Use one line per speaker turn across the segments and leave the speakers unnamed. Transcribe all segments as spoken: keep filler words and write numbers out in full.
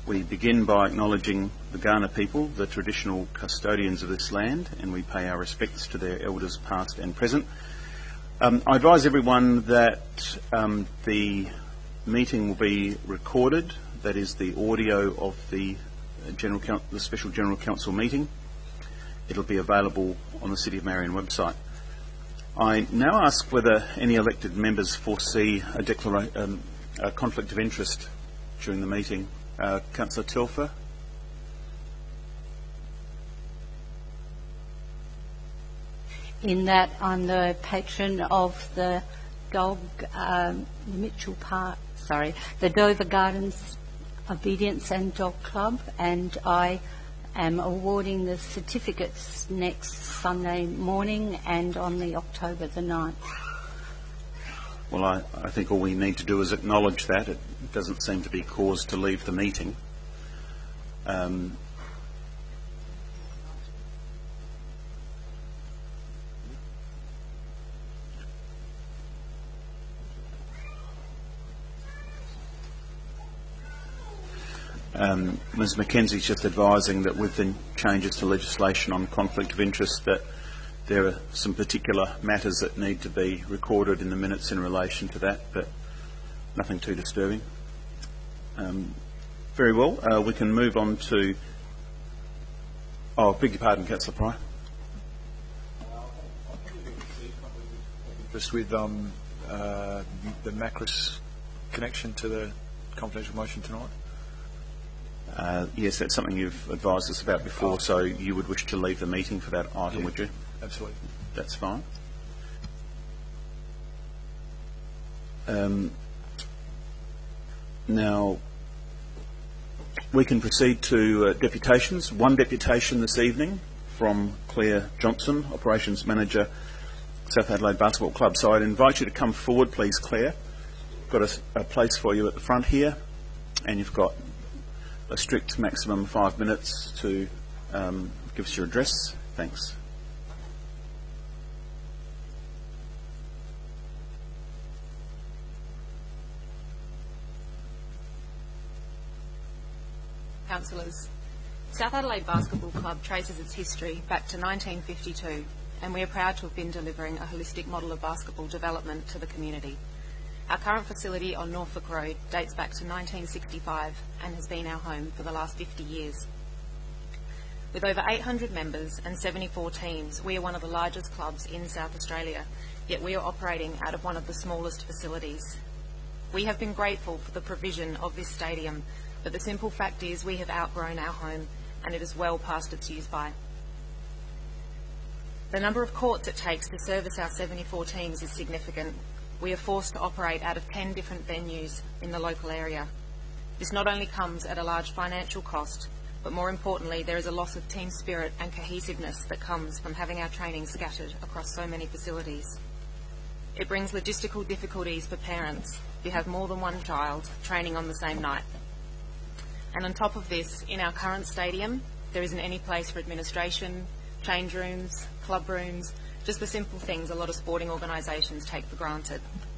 We begin by acknowledging the Kaurna people, the traditional custodians of this land, and we pay our respects to their elders past and present. Um, I advise everyone that um, the meeting will be recorded, that is the audio of the, uh, General Coun- the Special General Council meeting. It'll be available on the City of Marion website. I now ask whether any elected members foresee a, declara- um, a conflict of interest during the meeting. Uh, Councillor Telfer.
In that I'm the patron of the dog, um, Mitchell Park, sorry, the Dover Gardens Obedience and Dog Club, and I am awarding the certificates next Sunday morning and on the October the ninth.
Well, I, I think all we need to do is acknowledge that. It doesn't seem to be cause to leave the meeting. Um, Um, Miz McKenzie's just advising that with the changes to legislation on conflict of interest that there are some particular matters that need to be recorded in the minutes in relation to that, but nothing too disturbing. Um, very well, uh, we can move on to... Oh, beg your pardon, Councillor Pryor.
Just with um, uh, the Macris connection to the confidential motion tonight?
Uh, yes, that's something you've advised us about before,
oh.
so you would wish to leave the meeting for that item,
yeah,
would you?
Absolutely.
That's fine. Um, now, we can proceed to uh, deputations. One deputation this evening from Claire Johnson, Operations Manager, South Adelaide Basketball Club. So I'd invite you to come forward, please, Claire. Got a, a place for you at the front here, and you've got a strict maximum of five minutes to um, give us your address. Thanks.
Councillors, South Adelaide Basketball Club traces its history back to nineteen fifty-two, and we are proud to have been delivering a holistic model of basketball development to the community. Our current facility on Norfolk Road dates back to nineteen sixty-five and has been our home for the last fifty years. With over eight hundred members and seventy-four teams, we are one of the largest clubs in South Australia, yet we are operating out of one of the smallest facilities. We have been grateful for the provision of this stadium, but the simple fact is we have outgrown our home and it is well past its use by. The number of courts it takes to service our seventy-four teams is significant. We are forced to operate out of ten different venues in the local area. This not only comes at a large financial cost, but more importantly, there is a loss of team spirit and cohesiveness that comes from having our training scattered across so many facilities. It brings logistical difficulties for parents who have more than one child training on the same night. And on top of this, in our current stadium, there isn't any place for administration, change rooms, club rooms, just the simple things a lot of sporting organisations take for granted.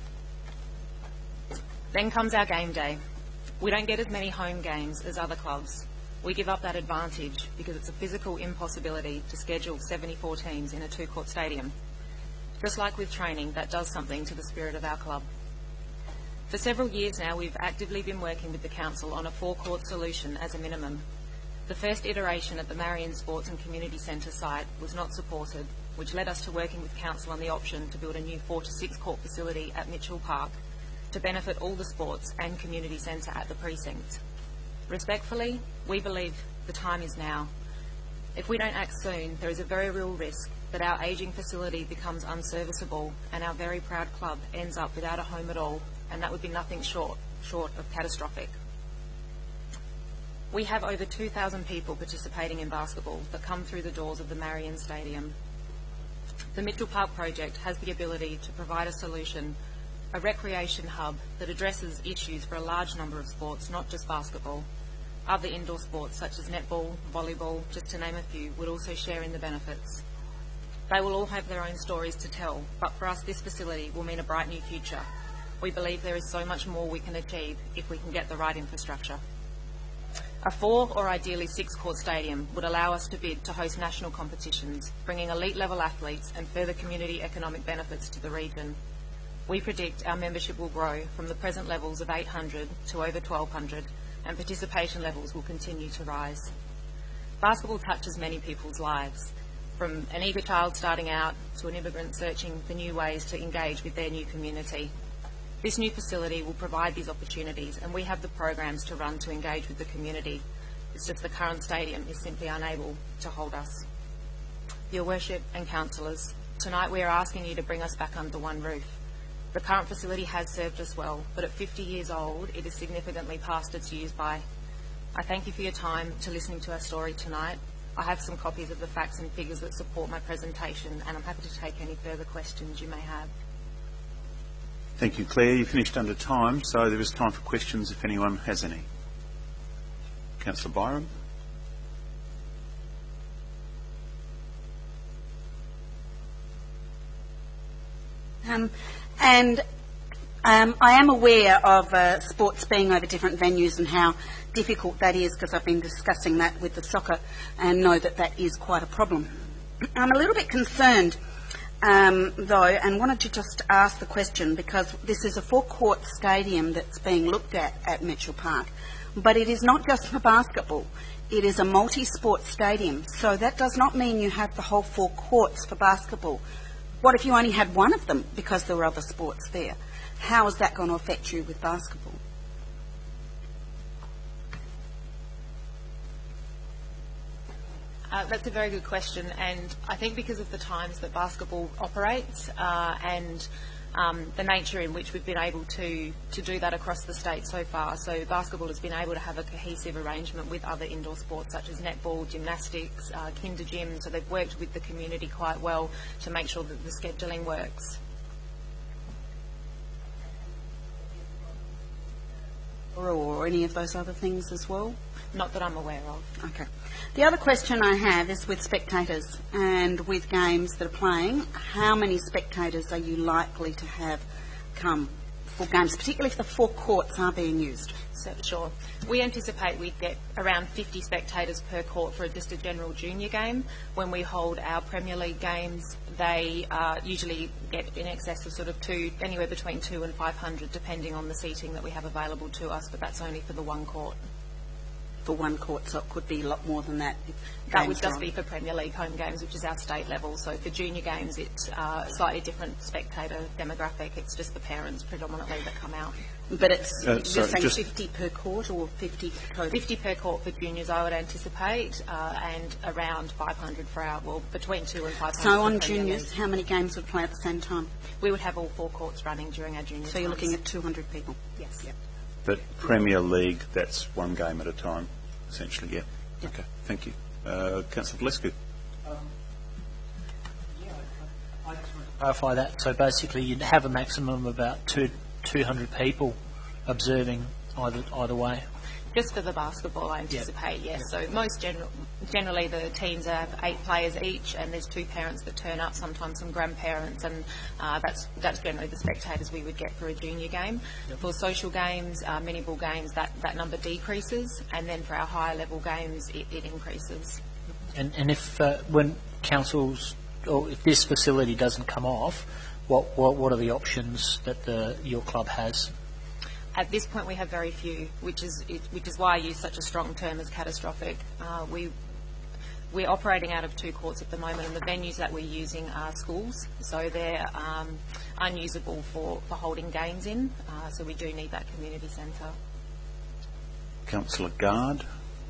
Then comes our game day. We don't get as many home games as other clubs. We give up that advantage because it's a physical impossibility to schedule seventy-four teams in a two-court stadium. Just like with training, that does something to the spirit of our club. For several years now, we've actively been working with the Council on a four-court solution as a minimum. The first iteration at the Marion Sports and Community Centre site was not supported, which led us to working with Council on the option to build a new four to six court facility at Mitchell Park to benefit all the sports and community centre at the precinct. Respectfully, we believe the time is now. If we don't act soon, there is a very real risk that our ageing facility becomes unserviceable and our very proud club ends up without a home at all, and that would be nothing short, short of catastrophic. We have over two thousand people participating in basketball that come through the doors of the Marion Stadium. The Mitchell Park project has the ability to provide a solution, a recreation hub that addresses issues for a large number of sports, not just basketball. Other indoor sports such as netball, volleyball, just to name a few, would also share in the benefits. They will all have their own stories to tell, but for us this facility will mean a bright new future. We believe there is so much more we can achieve if we can get the right infrastructure. A four or ideally six court stadium would allow us to bid to host national competitions, bringing elite level athletes and further community economic benefits to the region. We predict our membership will grow from the present levels of eight hundred to over twelve hundred, and participation levels will continue to rise. Basketball touches many people's lives, from an eager child starting out to an immigrant searching for new ways to engage with their new community. This new facility will provide these opportunities, and we have the programs to run to engage with the community. It's just the current stadium is simply unable to hold us. Your Worship and councillors, tonight we are asking you to bring us back under one roof. The current facility has served us well, but at fifty years old, it is significantly past its use by. I thank you for your time to listening to our story tonight. I have some copies of the facts and figures that support my presentation, and I'm happy to take any further questions you may have.
Thank you, Claire. You finished under time, so there is time for questions if anyone has any. Councillor Byram.
Um, and um, I am aware of uh, sports being over different venues and how difficult that is, because I've been discussing that with the soccer and know that that is quite a problem. I'm a little bit concerned um, though, and wanted to just ask the question, because this is a four-court stadium that's being looked at at Mitchell Park, but it is not just for basketball. It is a multi-sport stadium, so that does not mean you have the whole four courts for basketball. What if you only had one of them because there were other sports there? How is that going to affect you with basketball?
Uh, that's a very good question, and I think because of the times that basketball operates uh, and um, the nature in which we've been able to, to do that across the state so far. So basketball has been able to have a cohesive arrangement with other indoor sports such as netball, gymnastics, uh, kinder gym, so they've worked with the community quite well to make sure that the scheduling works.
Or, or any of those other things as well?
Not that I'm aware of.
Okay. The other question I have is with spectators and with games that are playing. How many spectators are you likely to have come for games, particularly if the four courts are being used?
So, sure. We anticipate we'd get around fifty spectators per court for just a general junior game. When we hold our Premier League games, they uh, usually get in excess of sort of two, anywhere between two and five hundred, depending on the seating that we have available to us, but that's only for the one court.
For one court, so it could be a lot more than that.
That would just be for Premier League home games, which is our state level. So for junior games, it's uh, a slightly different spectator demographic. It's just the parents predominantly that come out.
But it's,
Uh,
you're
sorry,
saying
just-
fifty per court or fifty total?
fifty per court for juniors, I would anticipate, uh, and around five hundred for our, well, between two and five hundred.
So on
for Premier
juniors,
League.
how many games would play at the same time?
We would have all four courts running during our junior
So you're
times.
looking at two hundred people?
Yes. Yep.
But Premier League, that's one game at a time, essentially, yeah. Okay, thank you. Uh, Councillor Valescu.
Clarify that. So basically, you'd have a maximum of about two two hundred people observing either either way.
Just for the basketball, I anticipate, yes. So most general, generally the teams have eight players each, and there's two parents that turn up, sometimes some grandparents, and uh, that's that's generally the spectators we would get for a junior game. Yep. For social games, uh, mini ball games, that, that number decreases, and then for our higher level games, it, it increases.
And and if uh, when councils or if this facility doesn't come off, what what what are the options that the your club has?
At this point, we have very few, which is it, which is why I use such a strong term as catastrophic. Uh, we we're operating out of two courts at the moment, and the venues that we're using are schools, so they're um, unusable for, for holding games in. Uh, so we do need that community centre.
Councillor Gard.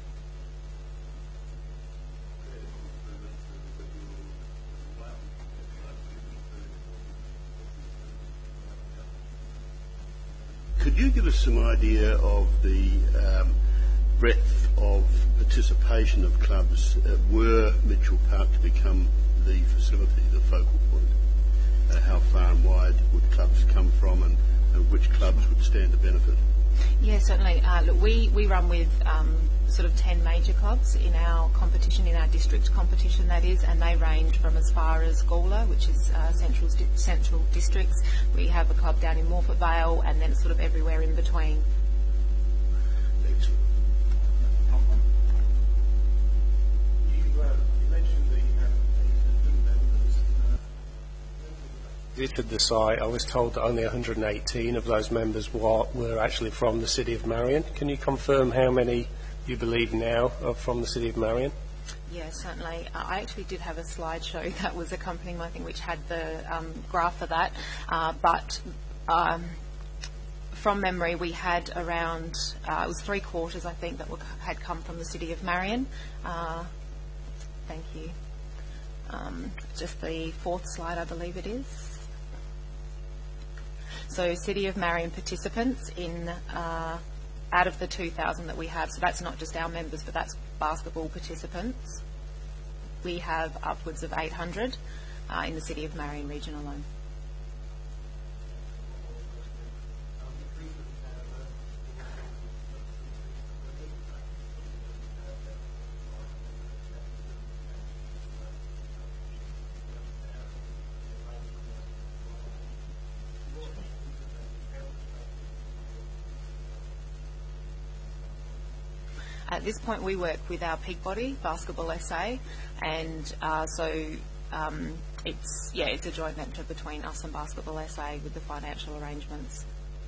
Could you give us some idea of the um, breadth of participation of clubs uh, were Mitchell Park to become the facility, the focal point? Uh, how far and wide would clubs come from, and, and which clubs would stand to benefit?
Yeah, certainly. Uh, look, we, we run with um, sort of ten major clubs in our competition, in our district competition that is, and they range from as far as Gawler, which is uh, central central districts. We have a club down in Morphett Vale, and then sort of everywhere in between.
Excellent.
visited the site, I was told that only one hundred eighteen of those members were, were actually from the City of Marion. Can you confirm how many you believe now are from the City of Marion?
Yeah, certainly. Uh, I actually did have a slideshow that was accompanying my thing, which had the um, graph for that. Uh, but um, from memory, we had around, uh, it was three quarters, I think, that were, had come from the City of Marion. Uh, thank you. Um, just the fourth slide, I believe it is. So City of Marion participants in uh, out of the two thousand that we have, so that's not just our members, but that's basketball participants. We have upwards of eight hundred uh, in the City of Marion region alone. At this point, we work with our peak body, Basketball S A, and uh, so um, it's yeah, it's a joint venture between us and Basketball S A with the financial arrangements.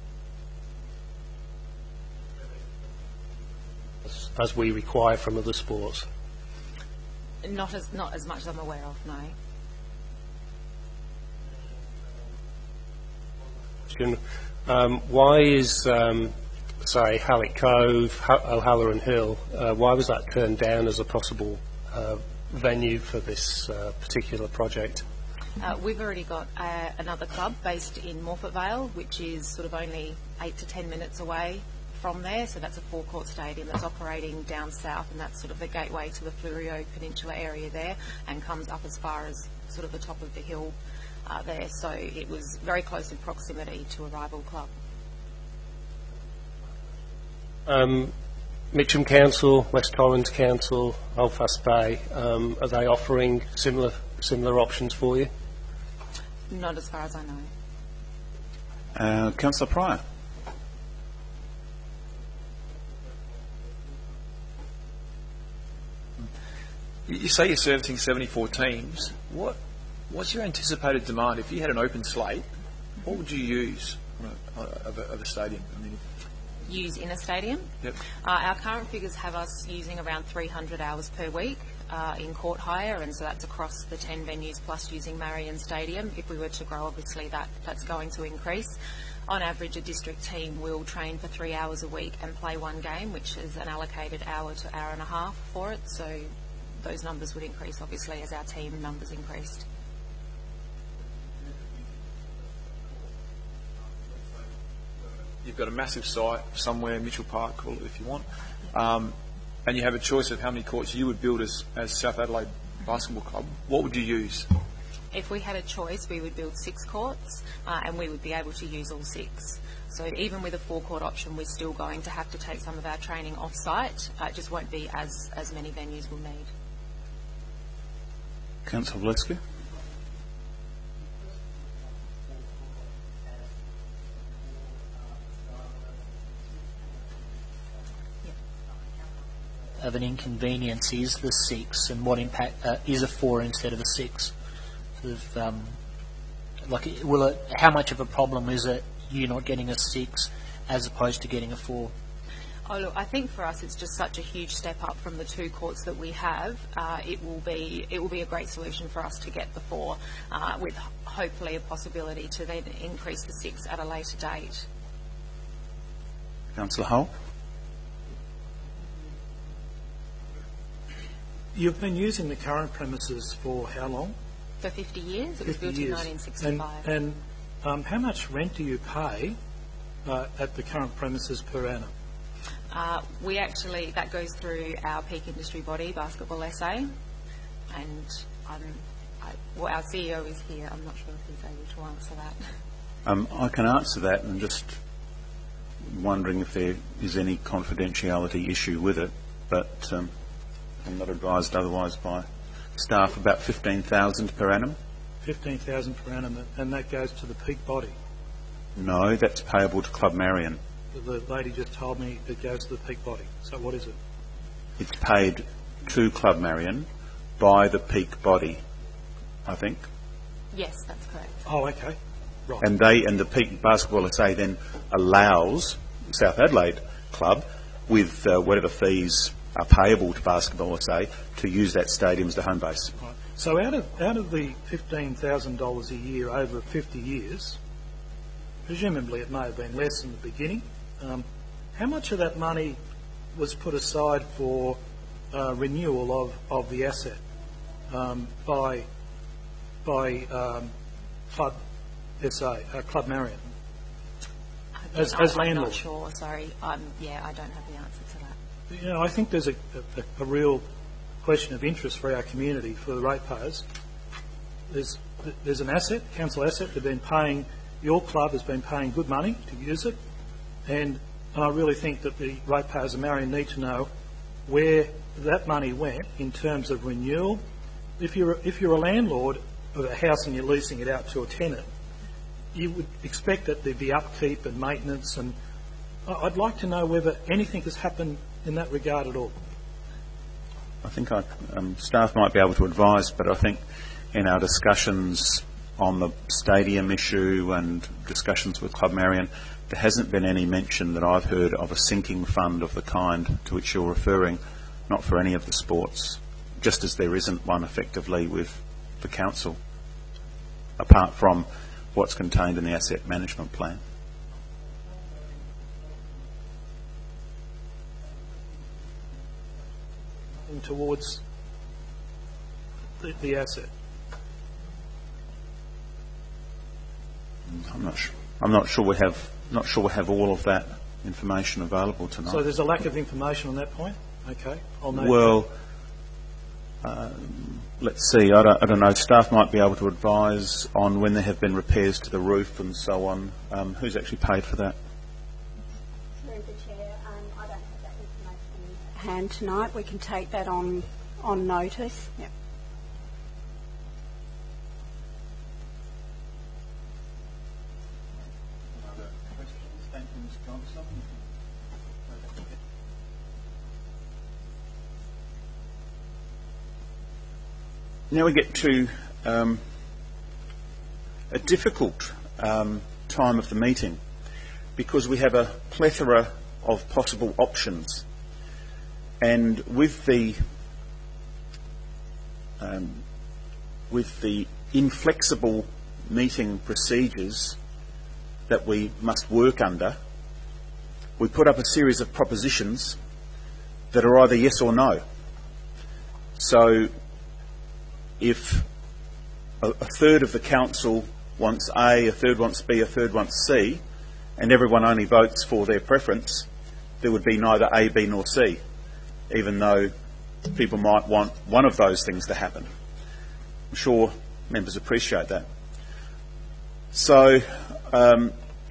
As, as we require from other sports?
Not as not as much as I'm aware of, no.
Um, why is um, say Halleck Cove, O'Halloran Hill, uh, why was that turned down as a possible uh, venue for this uh, particular project?
Uh, we've already got uh, another club based in Morphett Vale, which is sort of only eight to ten minutes away from there. So that's a four-court stadium that's operating down south, and that's sort of the gateway to the Fleurieu Peninsula area there, and comes up as far as sort of the top of the hill uh, there. So it was very close in proximity to a rival club.
Um, Mitcham Council, West Torrens Council, Belfast Bay, um, are they offering similar similar options for you?
Not as far as I know.
Uh, Councillor Pryor.
You say you're servicing seventy-four teams. What What's your anticipated demand? If you had an open slate, what would you use of a, of a stadium? I mean,
Use in a stadium.
Yep.
Uh, our current figures have us using around three hundred hours per week uh, in court hire, and so that's across the ten venues plus using Marion Stadium. If we were to grow, obviously that, that's going to increase. On average, a district team will train for three hours a week and play one game, which is an allocated hour to hour and a half for it. So those numbers would increase, obviously, as our team numbers increased.
You've got a massive site somewhere, Mitchell Park, call it if you want, um, and you have a choice of how many courts you would build as, as South Adelaide Basketball Club. What would you use?
If we had a choice, we would build six courts, uh, and we would be able to use all six. So even with a four-court option, we're still going to have to take some of our training off-site. Uh, it just won't be as, as many venues will need.
Councillor Valescu.
Of an inconvenience is the six, and what impact uh, is a four instead of a six? Sort of, um, like, will it? How much of a problem is it you not getting a six as opposed to getting a four?
Oh look, I think for us it's just such a huge step up from the two courts that we have. Uh, it will be it will be a great solution for us to get the four, uh, with hopefully a possibility to then increase the six at a later date.
Councillor Hull.
You've been using the current premises for how long?
For fifty years. It was
fifty
built
years.
in nineteen sixty-five.
And, and um, how much rent do you pay uh, at the current premises per annum?
Uh, we actually, that goes through our peak industry body, Basketball S A, and um, I, well, our C E O is here. I'm not sure if he's able to answer that.
Um, I can answer that, and just wondering if there is any confidentiality issue with it, but um, I'm not advised otherwise by staff. About fifteen thousand per annum.
fifteen thousand per annum, and that goes to the peak body?
No, that's payable to Club Marion.
The lady just told me it goes to the peak body. So what is it?
It's paid to Club Marion by the peak body, I think.
Yes, that's correct.
Oh, okay. Right.
And they and the Peak Basketball S A then allows South Adelaide Club, with uh, whatever fees are payable to Basketball S A, to use that stadium as the home base.
Right. So out of out of the fifteen thousand dollars a year over fifty years, presumably it may have been less in the beginning, um, how much of that money was put aside for uh, renewal of, of the asset um, by by um, Club S A, uh, Club Marion, as,
I'm,
as
I'm
landlord?
not sure, sorry. Um, yeah, I don't have the answer to that.
You know, I think there's a, a, a real question of interest for our community, for the ratepayers. There's, there's an asset, council asset, they've been paying, your club has been paying good money to use it, and, and I really think that the ratepayers of Marion need to know where that money went in terms of renewal. If you're, if you're a landlord of a house and you're leasing it out to a tenant, you would expect that there'd be upkeep and maintenance, and I'd like to know whether anything has happened in that regard at all.
I think I, um, staff might be able to advise, but I think in our discussions on the stadium issue and discussions with Club Marion, there hasn't been any mention that I've heard of a sinking fund of the kind to which you're referring, not for any of the sports, just as there isn't one effectively with the council, apart from what's contained in the asset management plan.
Towards the, the asset.
I'm not sure. I'm not sure we have not sure we have all of that information available tonight.
So there's a lack of information on that point. Okay, I'll note
well, um, let's see. I don't, I don't know. Staff might be able to advise on when there have been repairs to the roof and so on. Um, who's actually paid for that?
Through the Chair, um, I don't have that information in hand tonight. We can take that on on notice. Yep.
Now we get to um, a difficult um, time of the meeting, because we have a plethora of possible options, and with the um, with the inflexible meeting procedures that we must work under, we put up a series of propositions that are either yes or no. So if a, a third of the council wants A, a third wants B, a third wants C, and everyone only votes for their preference, there would be neither A, B nor C, even though people might want one of those things to happen. I'm sure members appreciate that. So um,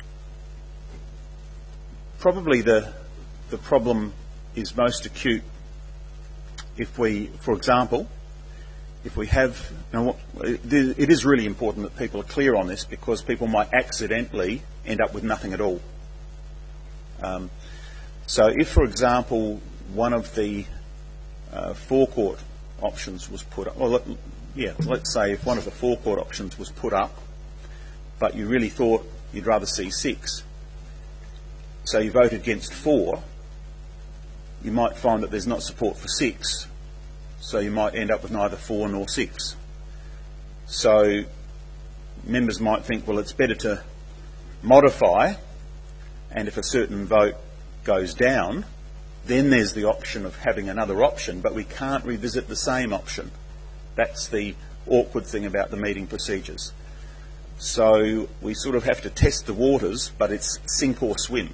probably the, the problem is most acute if we, for example, if we have, you know, it is really important that people are clear on this, because people might accidentally end up with nothing at all. Um, so if, for example, one of the uh, forecourt options was put up, well, let, yeah, let's say if one of the forecourt options was put up, but you really thought you'd rather see six, so you voted against four, you might find that there's not support for six, so you might end up with neither four nor six. So members might think, well, it's better to modify, and if a certain vote goes down, then there's the option of having another option, but we can't revisit the same option. That's the awkward thing about the meeting procedures. So we sort of have to test the waters, but it's sink or swim.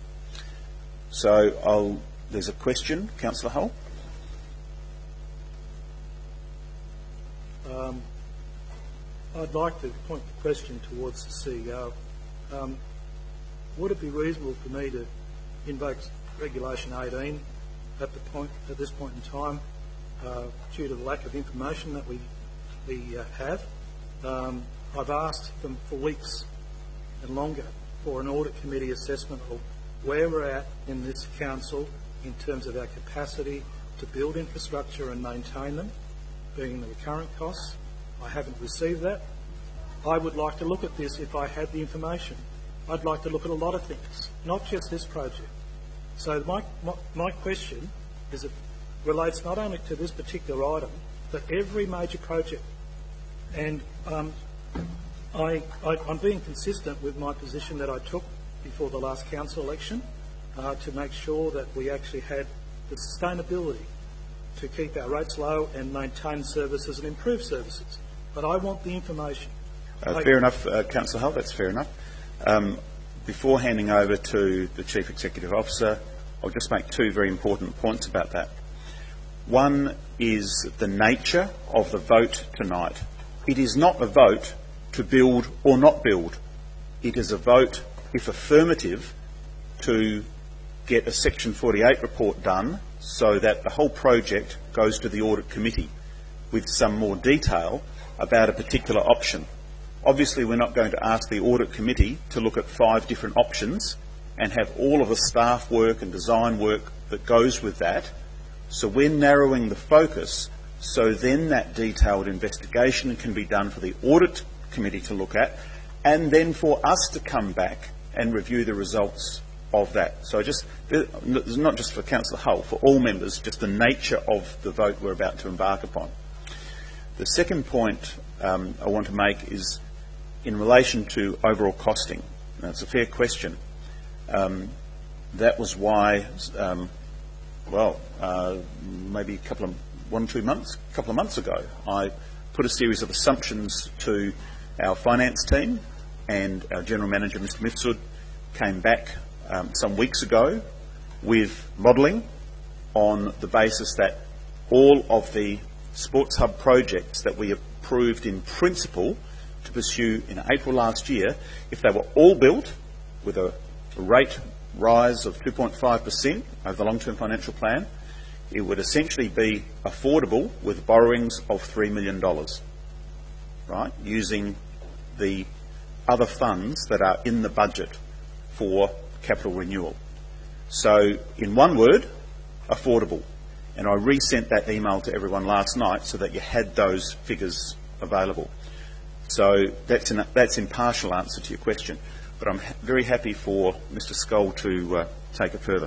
So I'll, there's a question, Councillor Hull.
Um, I'd like to point the question towards the C E O. Um, would it be reasonable for me to invoke Regulation eighteen at the point, at this point in time, uh, due to the lack of information that we we uh, have? Um, I've asked them for weeks and longer for an audit committee assessment of where we're at in this council in terms of our capacity to build infrastructure and maintain them, being the recurrent costs. I haven't received that. I would like to look at this if I had the information. I'd like to look at a lot of things, not just this project. So my, my, my question is it relates not only to this particular item, but every major project. And um, I, I, I'm being consistent with my position that I took before the last council election uh, to make sure that we actually had the sustainability to keep our rates low and maintain services and improve services. But I want the information.
Uh,
I,
fair enough, uh, Councillor Hull, that's fair enough. Um, before handing over to the Chief Executive Officer, I'll just make two very important points about that. One is the nature of the vote tonight. It is not a vote to build or not build. It is a vote, if affirmative, to get a Section forty-eight report done so that the whole project goes to the Audit Committee with some more detail about a particular option. Obviously, we're not going to ask the Audit Committee to look at five different options and have all of the staff work and design work that goes with that. So we're narrowing the focus so then that detailed investigation can be done for the Audit Committee to look at, and then for us to come back and review the results of that. So just, it's not just for Councillor Hull, for all members, just the nature of the vote we're about to embark upon. The second point um, I want to make is in relation to overall costing. Now, it's a fair question. Um, that was why, um, well, uh, maybe a couple of, one, two months, a couple of months ago, I put a series of assumptions to our finance team, and our General Manager, Mister Mifsud, came back um, some weeks ago with modelling on the basis that all of the Sports Hub projects that we approved in principle to pursue in April last year, if they were all built with a rate rise of two point five percent over the long-term financial plan, it would essentially be affordable with borrowings of three million dollars, right, using the other funds that are in the budget for capital renewal. So, in one word, affordable. And I resent that email to everyone last night so that you had those figures available. So that's an that's impartial answer to your question. But I'm ha- very happy for Mister Scull to uh, take it further.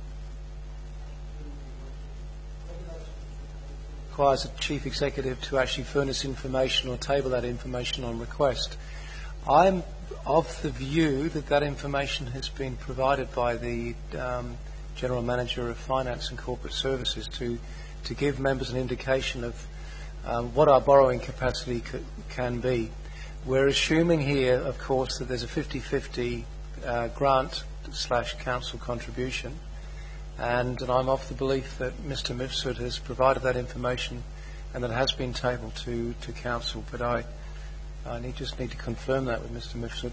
Requires a chief executive to actually furnish information or table that information on request. I'm of the view that that information has been provided by the um, General Manager of Finance and Corporate Services to, to give members an indication of um, what our borrowing capacity c- can be. We're assuming here, of course, that there's a fifty-fifty uh, grant slash council contribution, and, and I'm of the belief that Mister Mifsud has provided that information and that it has been tabled to, to council, but I, I need, just need to confirm that with Mister Mifsud.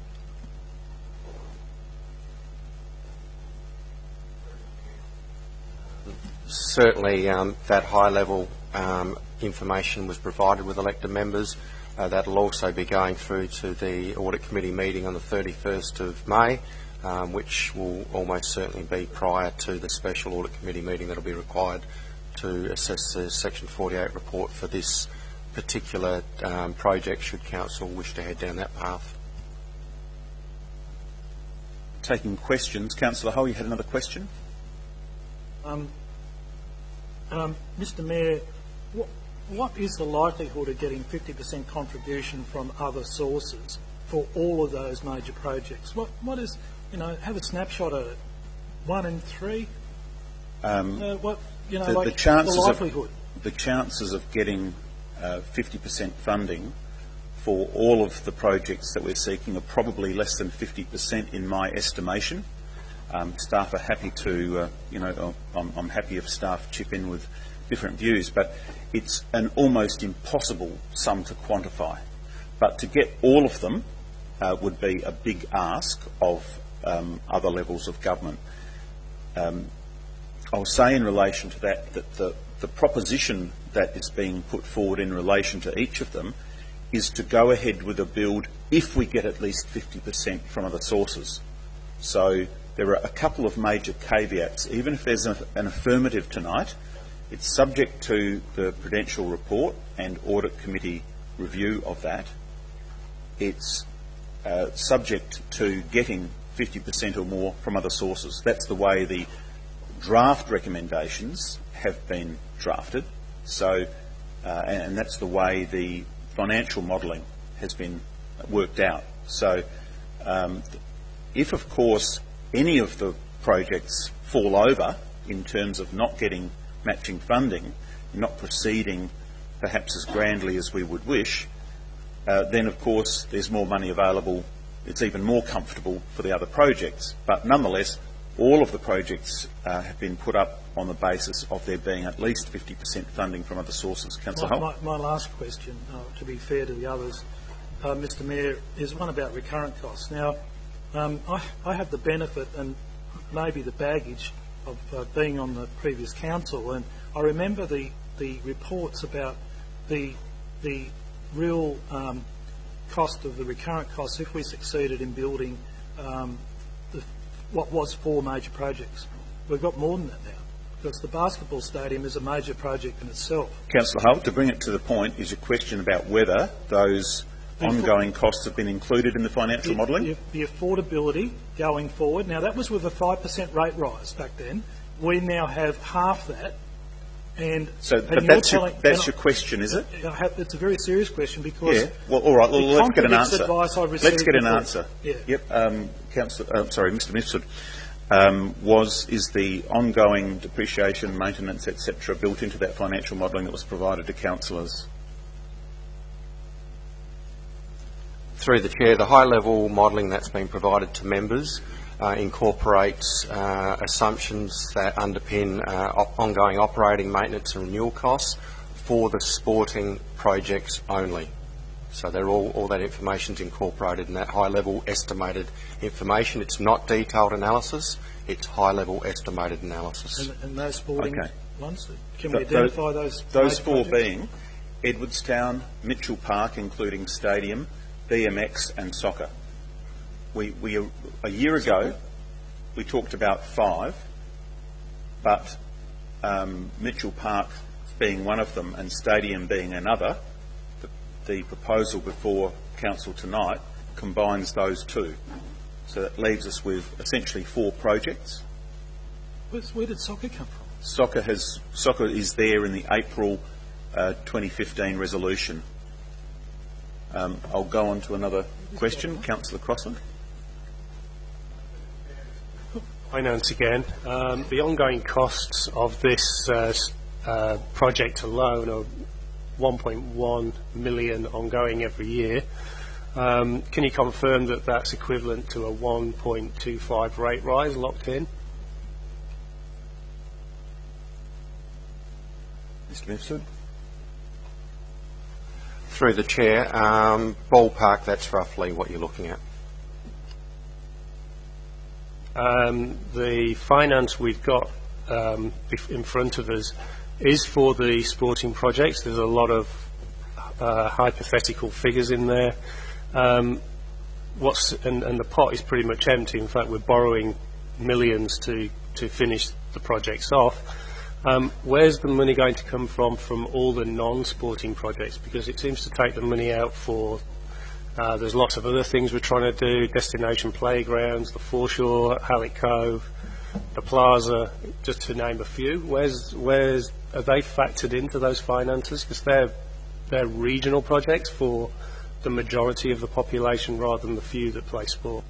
Certainly um, that high-level um, information was provided with elected members. Uh, that will also be going through to the Audit Committee meeting on the thirty-first of May, um, which will almost certainly be prior to the Special Audit Committee meeting that will be required to assess the Section forty-eight report for this particular um, project, should Council wish to head down that path.
Taking questions. Councillor Hull, you had another question?
Um, um, Mister Mayor, what, what is the likelihood of getting fifty percent contribution from other sources for all of those major projects? What, what is, you know, have a snapshot of it. One in three?
Um,
uh, what, you know,
the,
like
the chances
the likelihood.
Of, the chances of getting uh, fifty percent funding for all of the projects that we're seeking are probably less than fifty percent in my estimation. Um, staff are happy to, uh, you know, I'm, I'm happy if staff chip in with different views, but it's an almost impossible sum to quantify. But to get all of them uh, would be a big ask of um, other levels of government. Um, I'll say in relation to that that the, the proposition that is being put forward in relation to each of them is to go ahead with a build if we get at least fifty percent from other sources. So there are a couple of major caveats. Even if there's a, an affirmative tonight, it's subject to the Prudential report and Audit Committee review of that. it's uh, subject to getting fifty percent or more from other sources. That's the way the draft recommendations have been drafted. So, uh, and that's the way the financial modelling has been worked out. So, um, if of course any of the projects fall over in terms of not getting matching funding, not proceeding perhaps as grandly as we would wish, uh, then of course there's more money available. It's even more comfortable for the other projects. But nonetheless, all of the projects uh, have been put up on the basis of there being at least fifty percent funding from other sources. Councillor
My,
Holt?
my, my last question, uh, to be fair to the others, uh, Mister Mayor, is one about recurrent costs. Now, um, I, I have the benefit and maybe the baggage of uh, being on the previous council, and I remember the, the reports about the, the real um, cost of the recurrent costs if we succeeded in building um, the, what was four major projects. We've got more than that now, because the basketball stadium is a major project in itself.
Councillor Holt, to bring it to the point, is your question about whether those ongoing costs have been included in the financial
The,
modelling?
the, the affordability going forward. Now, that was with a five percent rate rise back then. We now have half that. And,
So,
and
but
you're
that's, your,
telling-
that's
and
your question, is it?
I have, it's a very serious question because
Yeah. Well, all right. Well,
it
let's get an
contradicts
answer.
advice I
Let's
received
get an
before.
answer.
Yeah.
Yep. Um, Councillor, uh, sorry, Mister Mifsud. Um, was is the ongoing depreciation, maintenance, et cetera, built into that financial modelling that was provided to councillors?
Through the Chair, the high-level modelling that's been provided to members uh, incorporates uh, assumptions that underpin uh, op- ongoing operating, maintenance and renewal costs for the sporting projects only. So they're all, all that information's incorporated in that high-level estimated information. It's not detailed analysis, it's high-level estimated analysis.
And, and those sporting
Okay.
ones, can
Th-
we identify those?
Those
major
four
projects?
being Edwardstown, Mitchell Park, including stadium, B M X and soccer. We, we a year ago, we talked about five, but um, Mitchell Park being one of them and stadium being another, the, the proposal before council tonight combines those two. So that leaves us with essentially four projects.
Where's, where did soccer come from?
Soccer has soccer is there in the April uh, twenty fifteen resolution. Um, I'll go on to another question. Councillor Crossland.
Finance again. Um, the ongoing costs of this uh, s- uh, project alone are one point one million ongoing every year. Um, can you confirm that that's equivalent to a one point two five rate rise locked in?
Mister Mifsud.
Through the Chair, um, ballpark, that's roughly what you're looking at.
Um, the finance we've got um, bef- in front of us is for the sporting projects. There's a lot of uh, hypothetical figures in there. Um, what's and, and the pot is pretty much empty. In fact, we're borrowing millions to, to finish the projects off. Um, where's the money going to come from from all the non-sporting projects? Because it seems to take the money out for Uh, there's lots of other things we're trying to do, destination playgrounds, the foreshore, Halleck Cove, the plaza, just to name a few. Where's, where's, are they factored into those finances? Because they're, they're regional projects for the majority of the population rather than the few that play sport.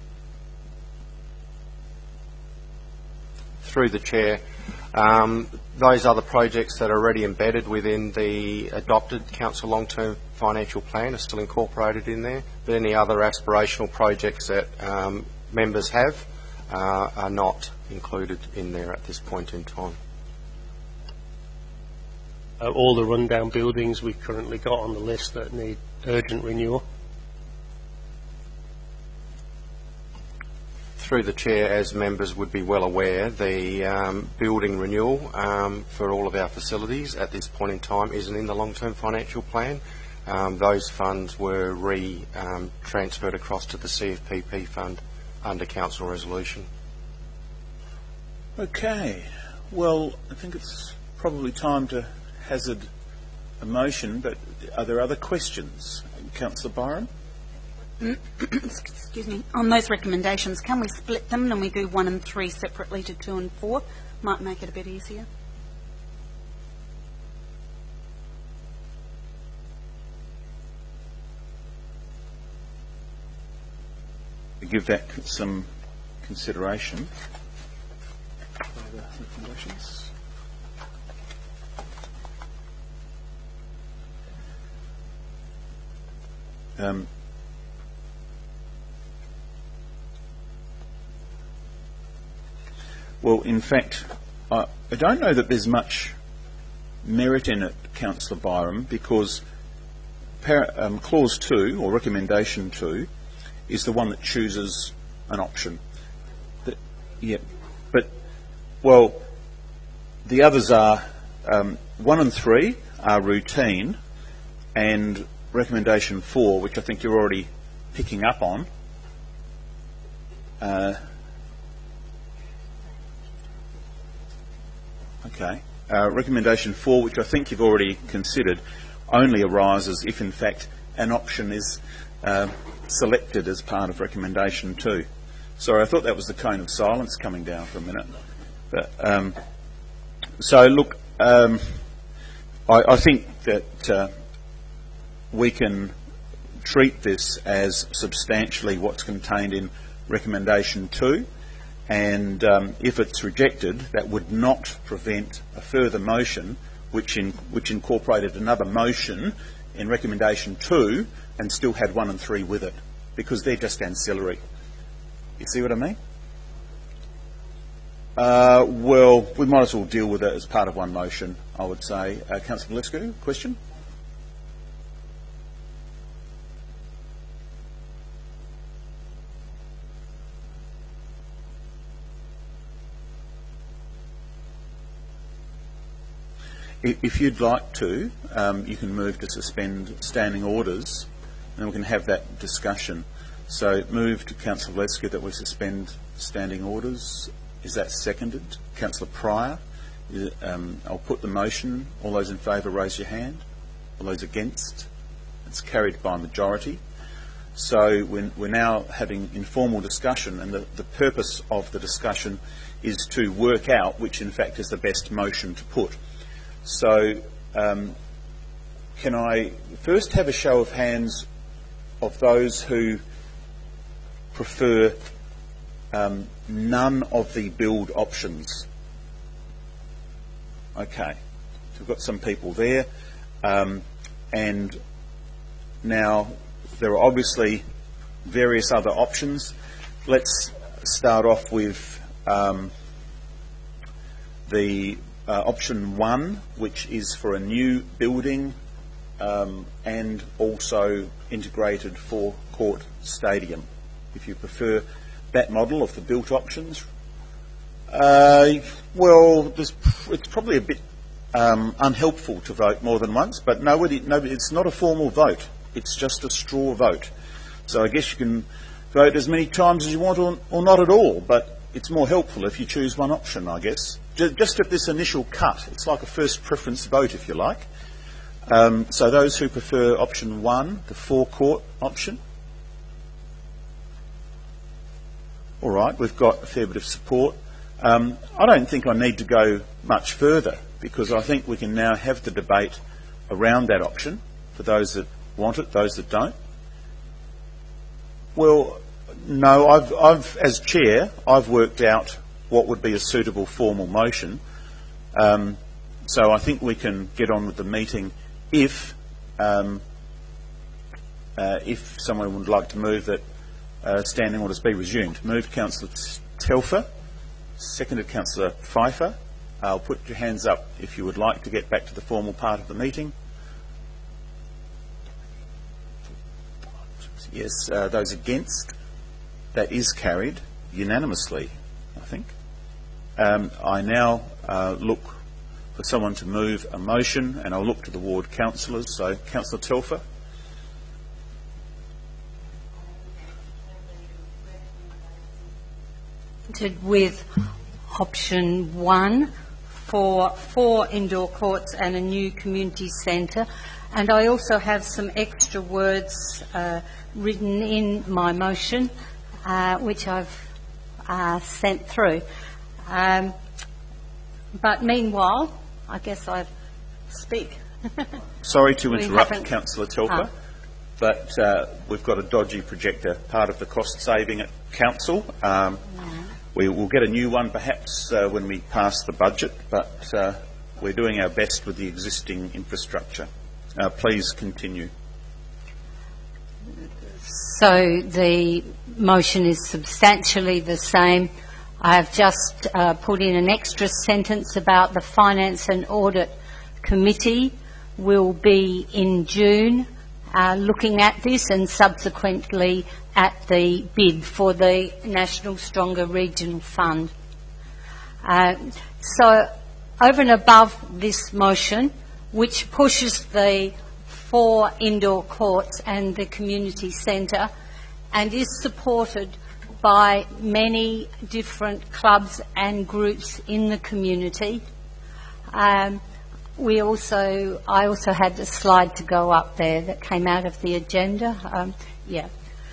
Through the Chair, um, those other projects that are already embedded within the adopted council long-term financial plan are still incorporated in there, but any other aspirational projects that um, members have uh, are not included in there at this point in time.
Uh, all the rundown buildings we've currently got on the list that need urgent renewal.
Through the Chair, as members would be well aware, the um, building renewal um, for all of our facilities at this point in time isn't in the long-term financial plan. Um, those funds were re-transferred um, across to the C F P P fund under council resolution.
Okay. Well, I think it's probably time to hazard a motion, but are there other questions? Councillor Byron?
excuse me, on those recommendations, can we split them and we do one and three separately to two and four? Might make it a bit easier.
Give that some consideration. Further recommendations? Um, well, in fact, I, I don't know that there's much merit in it, Councillor Byram, because para, um, clause two, or recommendation two, is the one that chooses an option. The, yeah, but, well, the others are, um, one and three are routine, and recommendation four, which I think you're already picking up on, uh, okay, uh, recommendation four, which I think you've already considered, only arises if in fact an option is uh, selected as part of recommendation two. Sorry, I thought that was the cone of silence coming down for a minute. But, um, so look, um, I, I think that uh, we can treat this as substantially what's contained in recommendation two, and um, if it's rejected, that would not prevent a further motion which, in, which incorporated another motion in recommendation two and still had one and three with it, because they're just ancillary. You see what I mean? Uh, well, we might as well deal with it as part of one motion, I would say. Uh, Councillor Valescu, question? If you'd like to, um, you can move to suspend standing orders, and we can have that discussion. So move to Councillor Valescu that we suspend standing orders. Is that seconded? Councillor Pryor? Is it, um, I'll put the motion. All those in favour, raise your hand. All those against? It's carried by majority. So we're, we're now having informal discussion, and the, the purpose of the discussion is to work out which in fact is the best motion to put. So um, can I first have a show of hands of those who prefer um, none of the build options? Okay, so we've got some people there, um, and now there are obviously various other options. Let's start off with um, the Uh, option one, which is for a new building um, and also integrated four-court stadium. If you prefer that model of the built options, uh, well, it's probably a bit um, unhelpful to vote more than once, but nobody, nobody, it's not a formal vote. It's just a straw vote. So I guess you can vote as many times as you want or, or not at all, but it's more helpful if you choose one option, I guess. Just at this initial cut, it's like a first preference vote, if you like. Um, so those who prefer option one, the forecourt option. All right, we've got a fair bit of support. Um, I don't think I need to go much further, because I think we can now have the debate around that option for those that want it, those that don't. Well, no, I've, I've, as chair, I've worked out what would be a suitable formal motion. Um, so I think we can get on with the meeting if um, uh, if someone would like to move that uh, standing orders be resumed. Moved Councillor Telfer, seconded Councillor Pfeiffer. I'll put your hands up if you would like to get back to the formal part of the meeting. Yes, uh, those against? That is carried unanimously, I think. Um, I now uh, look for someone to move a motion, and I'll look to the ward councillors. So, Councillor Telfer.
With option one for four indoor courts and a new community centre. And I also have some extra words uh, written in my motion, uh, which I've uh, sent through. Um, but meanwhile, I guess I speak.
Sorry to
We
interrupt,
haven't-
Councillor Telfer,
Ah.
but uh, we've got a dodgy projector, part of the cost saving at Council. Um, we will get a new one perhaps uh, when we pass the budget, but uh, we're doing our best with the existing infrastructure. Uh, please continue.
So the motion is substantially the same. I have just uh, put in an extra sentence about the Finance and Audit Committee will be in June uh, looking at this, and subsequently at the bid for the National Stronger Regional Fund. Uh, so over and above this motion, which pushes the four indoor courts and the community centre and is supported by many different clubs and groups in the community. Um, we also, I also had the slide to go up there that came out of the agenda. Um, yeah.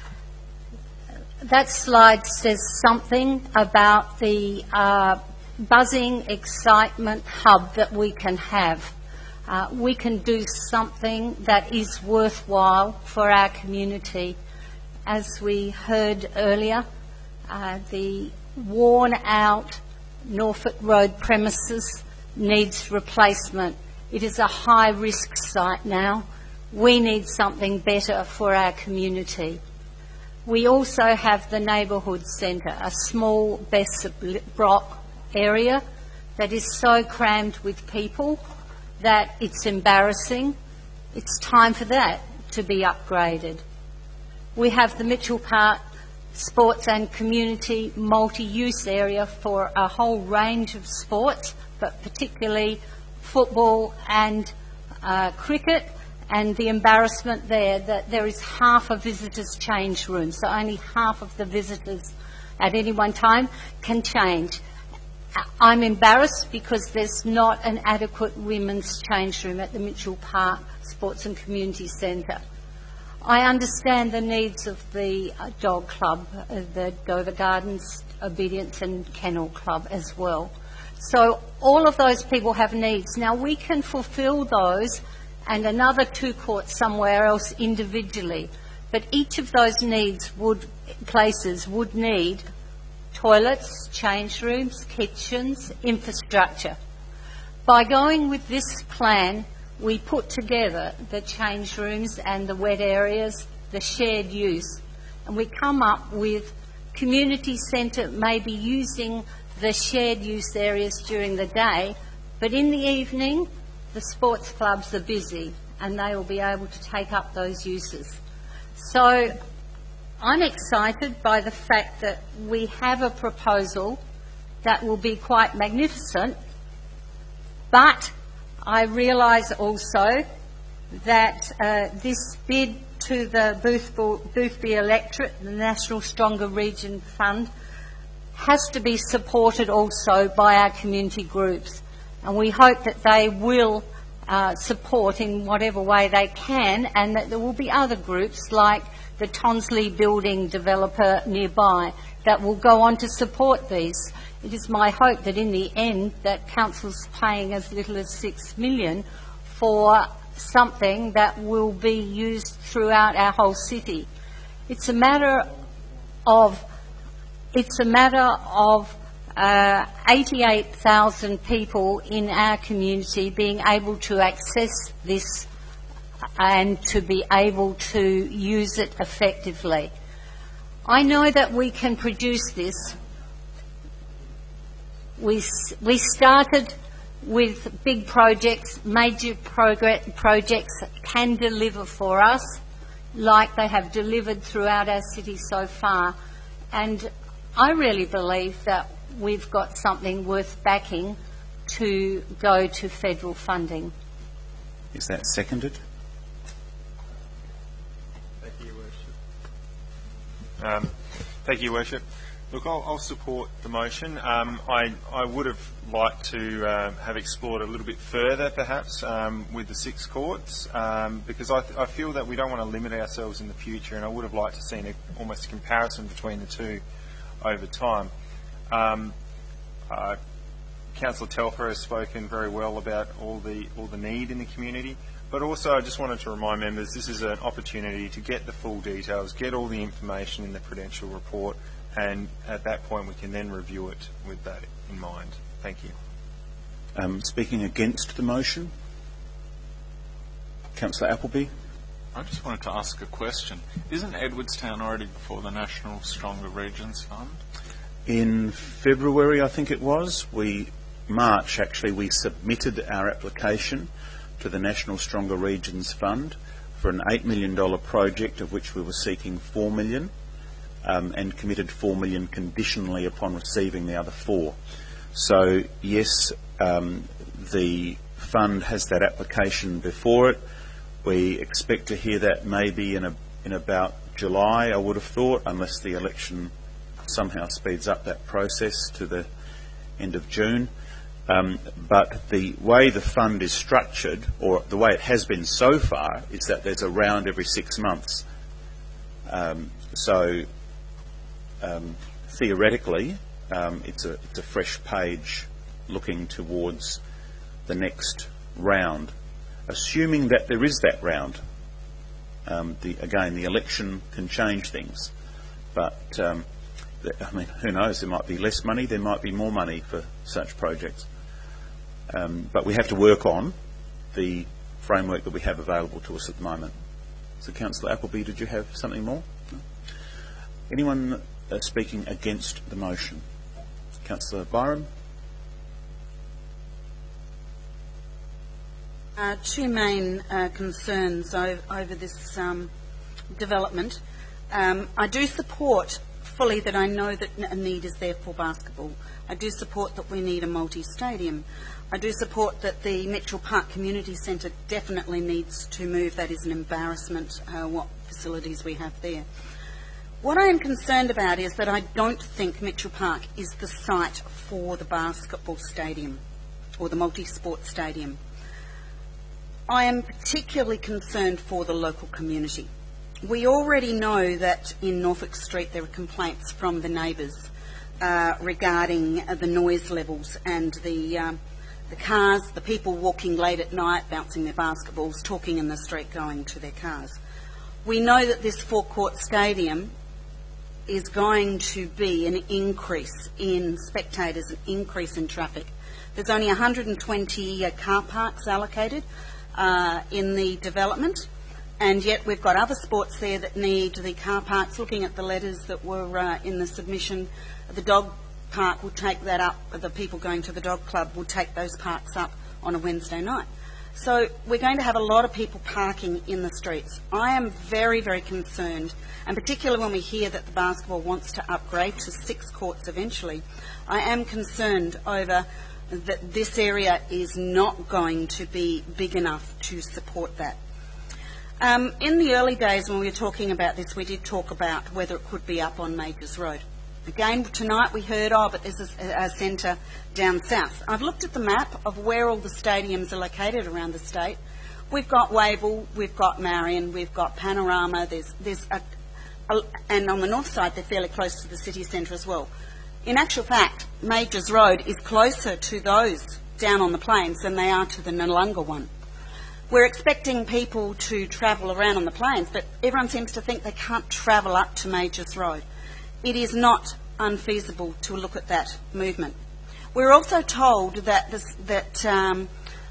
That slide says something about the uh, buzzing excitement hub that we can have. Uh, we can do something that is worthwhile for our community. As we heard earlier, uh, the worn-out Norfolk Road premises needs replacement. It is a high-risk site now. We need something better for our community. We also have the neighbourhood centre, a small Bessie Brock area that is so crammed with people that it's embarrassing. It's time for that to be upgraded. We have the Mitchell Park Sports and Community multi-use area for a whole range of sports, but particularly football and uh, cricket, and the embarrassment there that there is half a visitors' change room, so only half of the visitors at any one time can change. I'm embarrassed because there's not an adequate women's change room at the Mitchell Park Sports and Community Centre. I understand the needs of the uh, dog club, uh, the Dover Gardens Obedience and Kennel Club as well. So all of those people have needs. Now we can fulfil those and another two courts somewhere else individually, but each of those needs would, places would need toilets, change rooms, kitchens, infrastructure. By going with this plan, we put together the change rooms and the wet areas, the shared use, and we come up with community centre maybe using the shared use areas during the day, but in the evening the sports clubs are busy and they will be able to take up those uses. So I'm excited by the fact that we have a proposal that will be quite magnificent, but I realise also that uh, this bid to the Boothby Electorate, the National Stronger Region Fund, has to be supported also by our community groups, and we hope that they will uh, support in whatever way they can, and that there will be other groups like the Tonsley building developer nearby that will go on to support these. It is my hope that in the end that council's paying as little as six million for something that will be used throughout our whole city. It's a matter of it's a matter of uh, eighty-eight thousand people in our community being able to access this and to be able to use it effectively. I know that we can produce this. We, we started with big projects, major progress, projects can deliver for us like they have delivered throughout our city so far. And I really believe that we've got something worth backing to go to federal funding.
Is that seconded?
Thank you, Your Worship. Um, thank you, Your Worship. Look, I'll, I'll support the motion. Um, I, I would have liked to uh, have explored a little bit further, perhaps, um, with the six courts, um, because I, th- I feel that we don't want to limit ourselves in the future, and I would have liked to seen a, almost a comparison between the two over time. Um, uh, Councillor Telfer has spoken very well about all the all the need in the community, but also I just wanted to remind members this is an opportunity to get the full details, get all the information in the Prudential report, and at that point we can then review it with that in mind. Thank you.
Um, speaking against the motion, Councillor Appleby.
I just wanted to ask a question. Isn't Edwardstown already before the National Stronger Regions Fund?
In February, I think it was, we, March actually, we submitted our application to the National Stronger Regions Fund for an eight million dollars project, of which we were seeking four million dollars, um, and committed four million dollars conditionally upon receiving the other four. So, yes, um, the fund has that application before it. We expect to hear that maybe in, a, in about July, I would have thought, unless the election somehow speeds up that process to the end of June. Um, but the way the fund is structured, or the way it has been so far, is that there's a round every six months. Um, so um, theoretically, um, it's a it's a fresh page looking towards the next round, assuming that there is that round. Um, the, again, the election can change things, but um, I mean, who knows? There might be less money, there might be more money for such projects. Um, but we have to work on the framework that we have available to us at the moment. So, Councillor Appleby, did you have something more? No? Anyone uh, speaking against the motion? Councillor Byram?
Uh, two main uh, concerns over, over this um, development. Um, I do support fully that I know that a need is there for basketball. I do support that we need a multi-stadium. I do support that the Mitchell Park Community Centre definitely needs to move. That is an embarrassment, uh, what facilities we have there. What I am concerned about is that I don't think Mitchell Park is the site for the basketball stadium or the multi-sport stadium. I am particularly concerned for the local community. We already know that in Norfolk Street there are complaints from the neighbours uh, regarding uh, the noise levels and the, um, the cars, the people walking late at night, bouncing their basketballs, talking in the street, going to their cars. We know that this four-court stadium is going to be an increase in spectators, an increase in traffic. There's only one hundred twenty uh, car parks allocated uh, in the development, and yet we've got other sports there that need the car parks. Looking at the letters that were uh, in the submission, the dog park will take that up, the people going to the dog club will take those parks up on a Wednesday night. So we're going to have a lot of people parking in the streets. I am very, very concerned, and particularly when we hear that the basketball wants to upgrade to six courts eventually, I am concerned over that this area is not going to be big enough to support that. Um, in the early days when we were talking about this, we did talk about whether it could be up on Majors Road. Again, tonight we heard, oh, but there's a, a centre down south. I've looked at the map of where all the stadiums are located around the state. We've got Wavell, we've got Marion, we've got Panorama, there's, there's a, a, and on the north side they're fairly close to the city centre as well. In actual fact, Majors Road is closer to those down on the plains than they are to the Noarlunga one. We're expecting people to travel around on the plains, but everyone seems to think they can't travel up to Majors Road. It is not unfeasible to look at that movement. We're also told that, this, that um,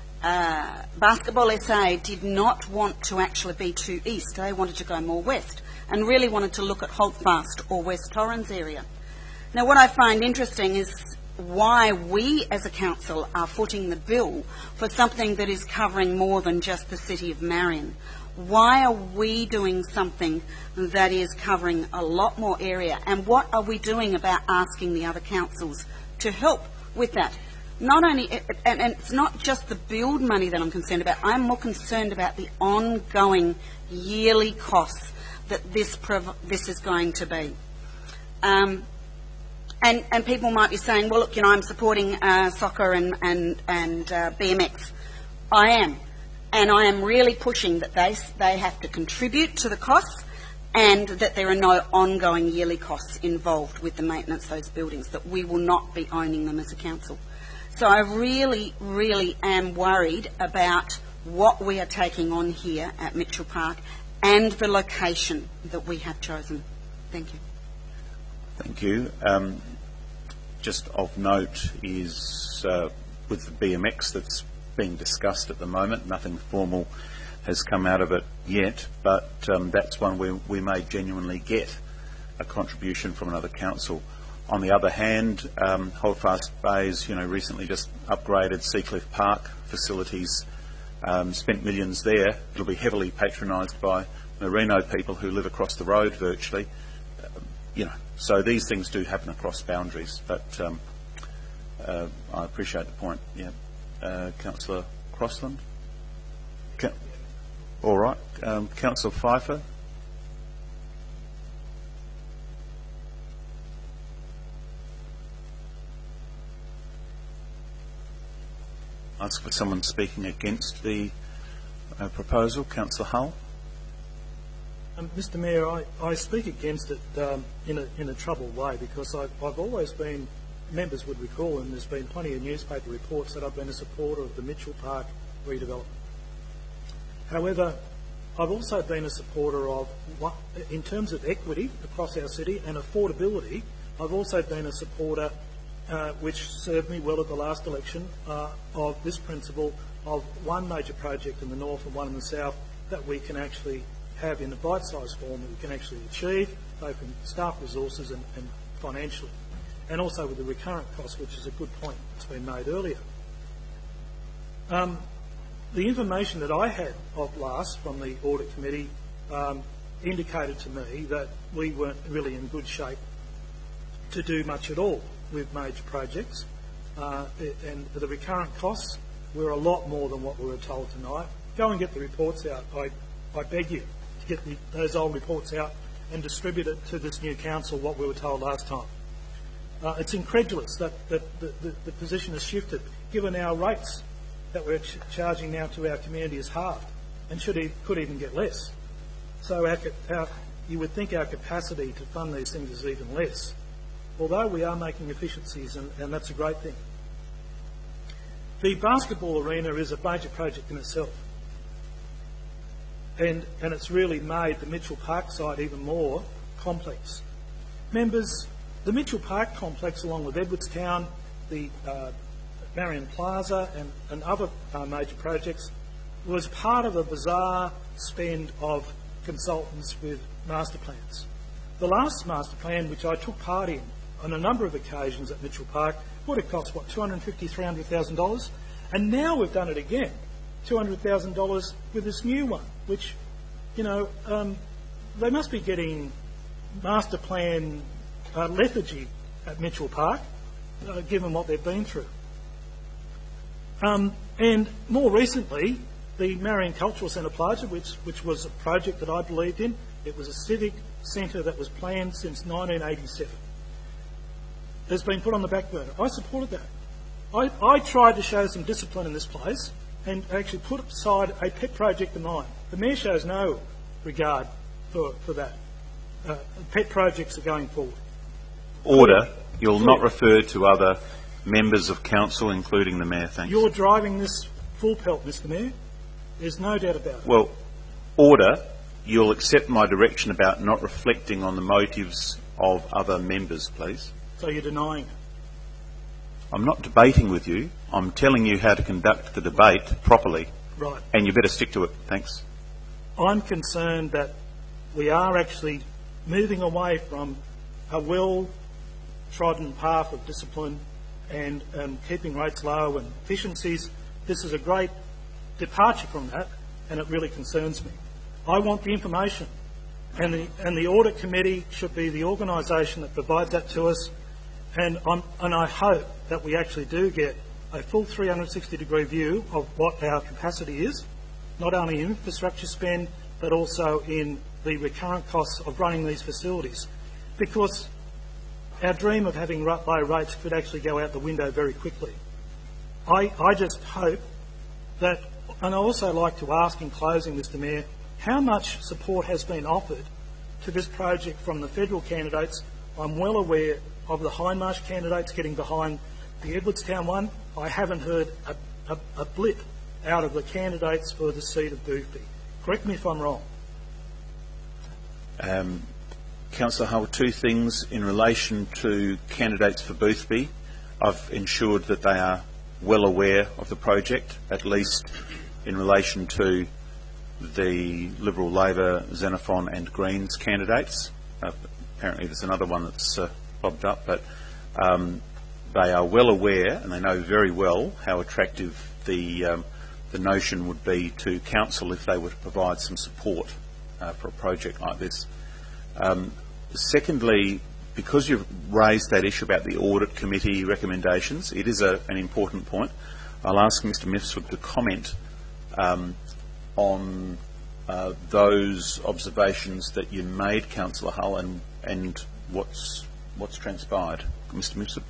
uh, Basketball S A did not want to actually be too east. They wanted to go more west and really wanted to look at Holdfast or West Torrens area. Now, what I find interesting is why we as a council are footing the bill for something that is covering more than just the city of Marion. Why are we doing something that is covering a lot more area? And what are we doing about asking the other councils to help with that? Not only, and it's not just the build money that I'm concerned about, I'm more concerned about the ongoing yearly costs that this, prov- this is going to be. Um, and, and people might be saying, well, look, you know, I'm supporting uh, soccer and, and, and uh, B M X. I am. And I am really pushing that they, they have to contribute to the costs and that there are no ongoing yearly costs involved with the maintenance of those buildings, that we will not be owning them as a council. So I really, really am worried about what we are taking on here at Mitchell Park and the location that we have chosen. Thank you.
Thank you. Um, just of note is uh, with the B M X that's being discussed at the moment, nothing formal has come out of it yet, but um, that's one where we may genuinely get a contribution from another council. On the other hand, um, Holdfast Bay's, you know, recently just upgraded Seacliff Park facilities, um, spent millions there. It'll be heavily patronised by Merino people who live across the road virtually. Uh, you know, so these things do happen across boundaries, but um, uh, I appreciate the point. Yeah, uh, Councillor Crossland. Ca- All right, um, Councillor Pfeiffer. Ask for someone speaking against the uh, proposal. Councillor Hull.
Um, Mister Mayor, I, I speak against it um, in, a, in a troubled way because I've, I've always been, members would recall, and there's been plenty of newspaper reports that I've been a supporter of the Mitchell Park redevelopment. However, I've also been a supporter of, what, in terms of equity across our city and affordability, I've also been a supporter, uh, which served me well at the last election, uh, of this principle of one major project in the north and one in the south that we can actually have in a bite-sized form that we can actually achieve, both in staff resources and, and financially, and also with the recurrent cost, which is a good point that's been made earlier. Um, the information that I had of last from the Audit Committee um, indicated to me that we weren't really in good shape to do much at all with major projects, uh, and the recurrent costs were a lot more than what we were told tonight. Go and get the reports out, I, I beg you, to get the, those old reports out and distribute it to this new council what we were told last time. Uh, it's incredulous that, that the, the, the position has shifted, given our rates that we're ch- charging now to our community is halved and should e- could even get less. So our, our, you would think our capacity to fund these things is even less, although we are making efficiencies, and, and that's a great thing. The basketball arena is a major project in itself, and, and it's really made the Mitchell Park site even more complex. Members, the Mitchell Park complex, along with Edwardstown, the uh, Marion Plaza and, and other uh, major projects, was part of a bizarre spend of consultants with master plans. The last master plan, which I took part in on a number of occasions at Mitchell Park, would have cost, what, two hundred fifty thousand dollars, three hundred thousand dollars? And now we've done it again, two hundred thousand dollars with this new one, which, you know, um, they must be getting master plan uh, lethargy at Mitchell Park, uh, given what they've been through. Um, and more recently, the Marion Cultural Centre Plaza, which, which was a project that I believed in, it was a civic centre that was planned since nineteen eighty-seven, has been put on the back burner. I supported that. I, I tried to show some discipline in this place and actually put aside a pet project of mine. The Mayor shows no regard for, for that. Uh, pet projects are going forward.
Order. You'll not refer to other members of council, including the Mayor. Thanks.
You're driving this full pelt, Mister Mayor. There's no doubt about it.
Well, order. You'll accept my direction about not reflecting on the motives of other members, please.
So you're denying it?
I'm not debating with you. I'm telling you how to conduct the debate properly.
Right.
And you better stick to it. Thanks.
I'm concerned that we are actually moving away from a well-trodden path of discipline and um, keeping rates low and efficiencies. This is a great departure from that, and it really concerns me. I want the information, and the, and the Audit Committee should be the organisation that provides that to us, and, I'm, and I hope that we actually do get a full three hundred sixty degree view of what our capacity is, not only in infrastructure spend, but also in the recurrent costs of running these facilities. Because our dream of having ru- low rates could actually go out the window very quickly. I, I just hope that, and I also like to ask in closing, Mister Mayor, how much support has been offered to this project from the federal candidates? I'm well aware of the Hindmarsh candidates getting behind the Edwardstown one. I haven't heard a, a, a blip out of the candidates for the seat of Boothby. Correct me if I'm wrong.
Um, Councillor Hull, two things in relation to candidates for Boothby. I've ensured that they are well aware of the project, at least in relation to the Liberal, Labor, Xenophon and Greens candidates. Uh, apparently there's another one that's uh, bobbed up, but um, they are well aware and they know very well how attractive the, um, the notion would be to council if they were to provide some support uh, for a project like this. Um, secondly, because you've raised that issue about the audit committee recommendations, it is a, an important point. I'll ask Mr Mifsud to comment um, on uh, those observations that you made, Councillor Hull, and, and what's, what's transpired. Mr Mifsud.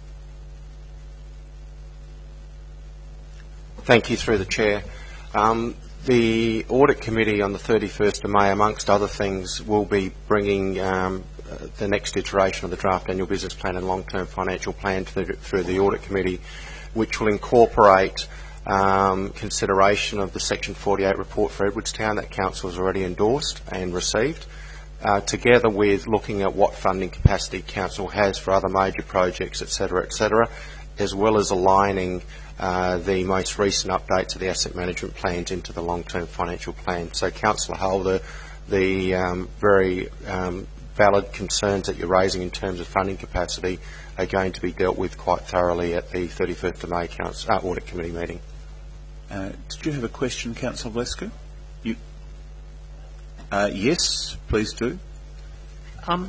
Thank you, through the Chair. Um, the Audit Committee on the thirty-first of May, amongst other things, will be bringing um, uh, the next iteration of the draft annual business plan and long-term financial plan to the, through the Audit Committee, which will incorporate um, consideration of the Section forty-eight report for Edwardstown that Council has already endorsed and received, uh, together with looking at what funding capacity Council has for other major projects, et cetera, et cetera, as well as aligning Uh, the most recent updates of the asset management plans into the long-term financial plan. So, Councillor Hull, the, the um, very um, valid concerns that you're raising in terms of funding capacity are going to be dealt with quite thoroughly at the thirty-first of May Council, uh, Audit Committee meeting.
Uh, did you have a question, Councillor Vlescu? You, uh, yes, please do.
Um,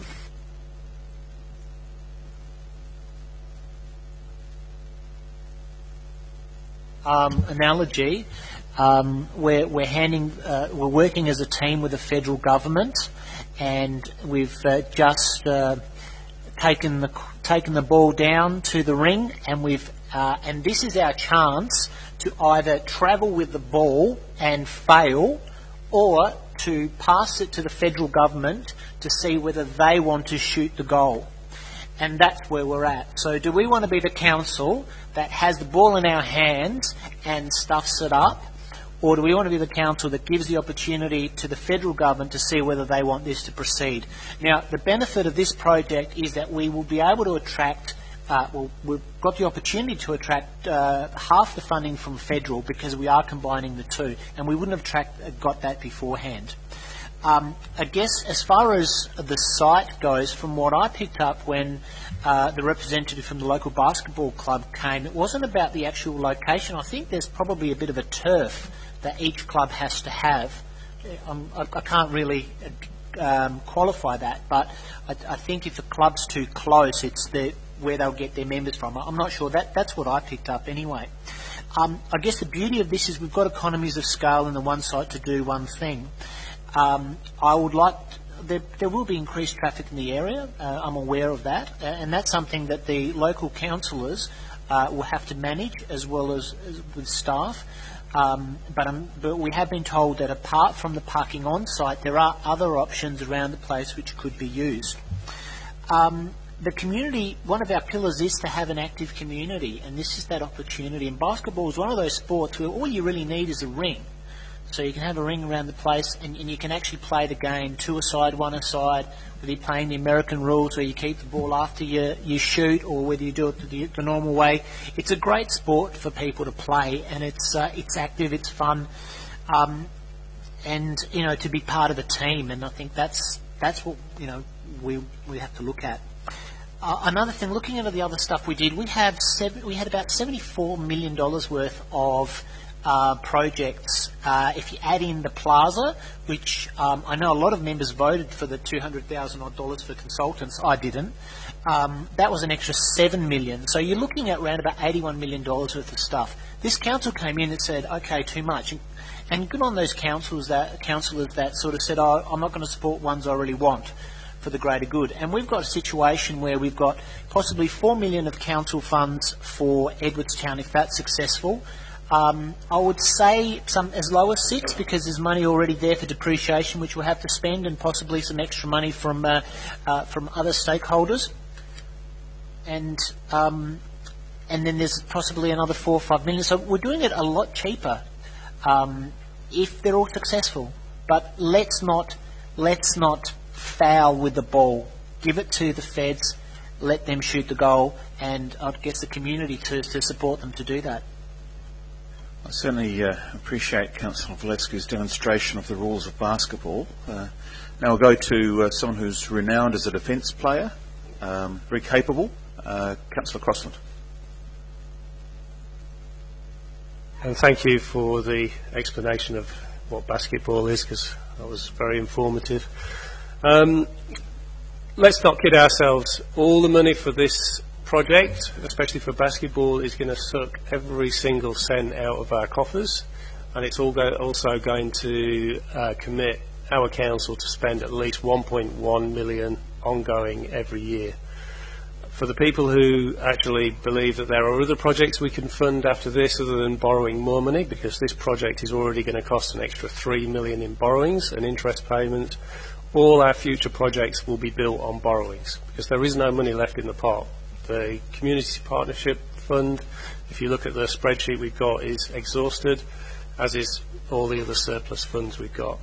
Um, analogy, um, we're, we're handing, uh, we're working as a team with the federal government, and we've uh, just uh, taken the taken the ball down to the ring, and we've uh, and this is our chance to either travel with the ball and fail, or to pass it to the federal government to see whether they want to shoot the goal. And that's where we're at. So do we want to be the council that has the ball in our hands and stuffs it up? Or do we want to be the council that gives the opportunity to the federal government to see whether they want this to proceed? Now, the benefit of this project is that we will be able to attract, uh, well, we've got the opportunity to attract uh, half the funding from federal because we are combining the two, and we wouldn't have tracked, got that beforehand. Um, I guess as far as the site goes, from what I picked up when uh, the representative from the local basketball club came, it wasn't about the actual location. I think there's probably a bit of a turf that each club has to have. Um, I, I can't really um, qualify that, but I, I think if the club's too close, it's the, where they'll get their members from. I'm not sure. That That's what I picked up anyway. Um, I guess the beauty of this is we've got economies of scale in the one site to do one thing. Um, I would like, there, there will be increased traffic in the area, uh, I'm aware of that, uh, and that's something that the local councillors uh, will have to manage as well as, as with staff. Um, but, um, but we have been told that apart from the parking on site, there are other options around the place which could be used. Um, the community, one of our pillars is to have an active community, and this is that opportunity. And basketball is one of those sports where all you really need is a ring. So you can have a ring around the place, and, and you can actually play the game two aside, one aside, whether you're playing the American rules where you keep the ball after you, you shoot, or whether you do it the, the normal way. It's a great sport for people to play, and it's uh, it's active, it's fun, um, and you know, to be part of a team. And I think that's that's what you know we we have to look at. Uh, another thing, looking at the other stuff we did, we have seven, we had about seventy-four million dollars worth of Uh, projects. Uh, if you add in the plaza, which um, I know a lot of members voted for the two hundred thousand odd dollars for consultants, I didn't. Um, that was an extra seven million. So you're looking at around about eighty-one million dollars worth of stuff. This council came in and said, okay, too much. And, and good on those councillors that councillors that sort of said, oh, I'm not going to support ones I really want. for the greater good. And we've got a situation where we've got possibly four million of council funds for Edwardstown if that's successful. Um, I would say some as low as six because there's money already there for depreciation which we'll have to spend and possibly some extra money from uh, uh, from other stakeholders. And um, and then there's possibly another four or five million. So we're doing it a lot cheaper um, if they're all successful. But let's not let's not foul with the ball. Give it to the feds, let them shoot the goal, and I guess the community to to support them to do that.
I certainly uh, appreciate Councillor Valescu's demonstration of the rules of basketball. Uh, now we'll go to uh, someone who's renowned as a defence player, um, very capable, uh, Councillor Crossland.
And thank you for the explanation of what basketball is, because that was very informative. Um, let's not kid ourselves. All the money for this project, especially for basketball, is going to suck every single cent out of our coffers, and it's all go- also going to uh, commit our council to spend at least one point one million ongoing every year. For the people who actually believe that there are other projects we can fund after this other than borrowing more money, because this project is already going to cost an extra three million in borrowings and interest payments, all our future projects will be built on borrowings because there is no money left in the pot. The Community Partnership Fund, if you look at the spreadsheet we've got, is exhausted, as is all the other surplus funds we've got.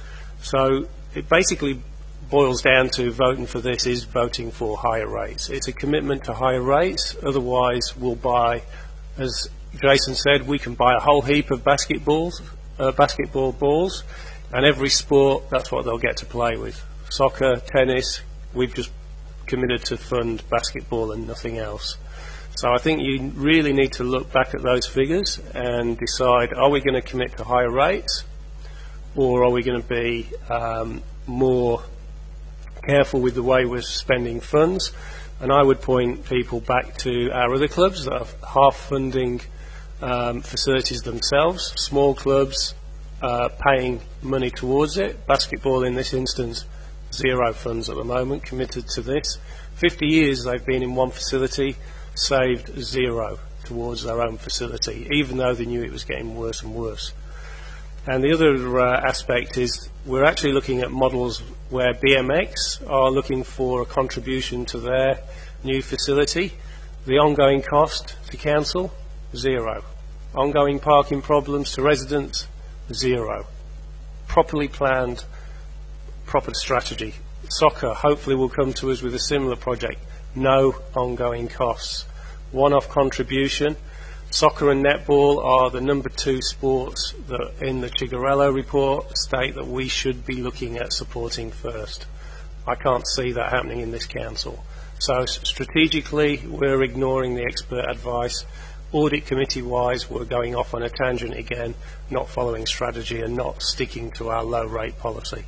So it basically boils down to voting for this is voting for higher rates. It's a commitment to higher rates, otherwise we'll buy, as Jason said, we can buy a whole heap of basketballs, uh, basketball balls, and every sport, that's what they'll get to play with. Soccer, tennis, we've just committed to fund basketball and nothing else. So I think you really need to look back at those figures and decide, are we going to commit to higher rates, or are we going to be um, more careful with the way we're spending funds? And I would point people back to our other clubs that are half funding um, facilities themselves, small clubs uh, paying money towards it. Basketball in this instance, zero funds at the moment committed to this. fifty years they've been in one facility, saved zero towards their own facility, even though they knew it was getting worse and worse. And the other uh, aspect is we're actually looking at models where B M X are looking for a contribution to their new facility. The ongoing cost to council, zero. Ongoing parking problems to residents, zero. Properly planned, proper strategy. Soccer hopefully will come to us with a similar project. No ongoing costs. One-off contribution. Soccer and netball are the number two sports that in the Cigarello report state that we should be looking at supporting first. I can't see that happening in this council. So strategically we're ignoring the expert advice. Audit committee wise we're going off on a tangent again, not following strategy and not sticking to our low rate policy.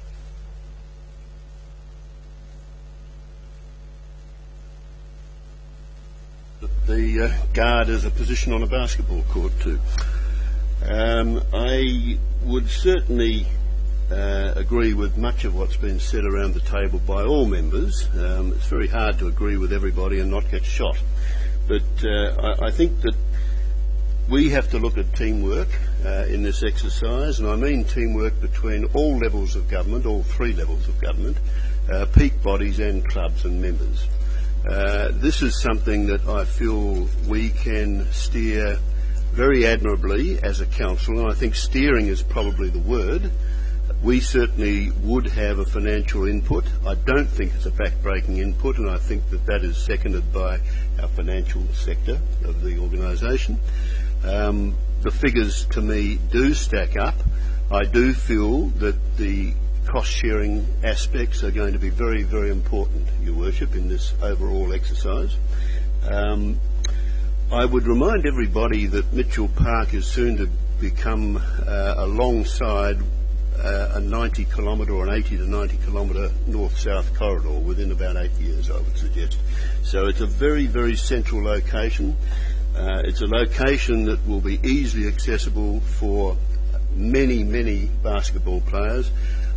The uh, guard as a position on a basketball court too. Um, I would certainly uh, agree with much of what's been said around the table by all members. Um, it's very hard to agree with everybody and not get shot. But uh, I, I think that we have to look at teamwork uh, in this exercise, and I mean teamwork between all levels of government, all three levels of government, uh, peak bodies and clubs and members. Uh, this is something that I feel we can steer very admirably as a council, and I think steering is probably the word. We certainly would have a financial input. I don't think it's a back-breaking input, and I think that that is seconded by our financial sector of the organisation. Um, the figures to me do stack up. I do feel that the cost-sharing aspects are going to be very, very important, Your Worship, in this overall exercise. Um, I would remind everybody that Mitchell Park is soon to become uh, alongside uh, a ninety kilometre or an eighty to ninety kilometre north-south corridor within about eight years, I would suggest. So it's a very, very central location. Uh, it's a location that will be easily accessible for many, many basketball players.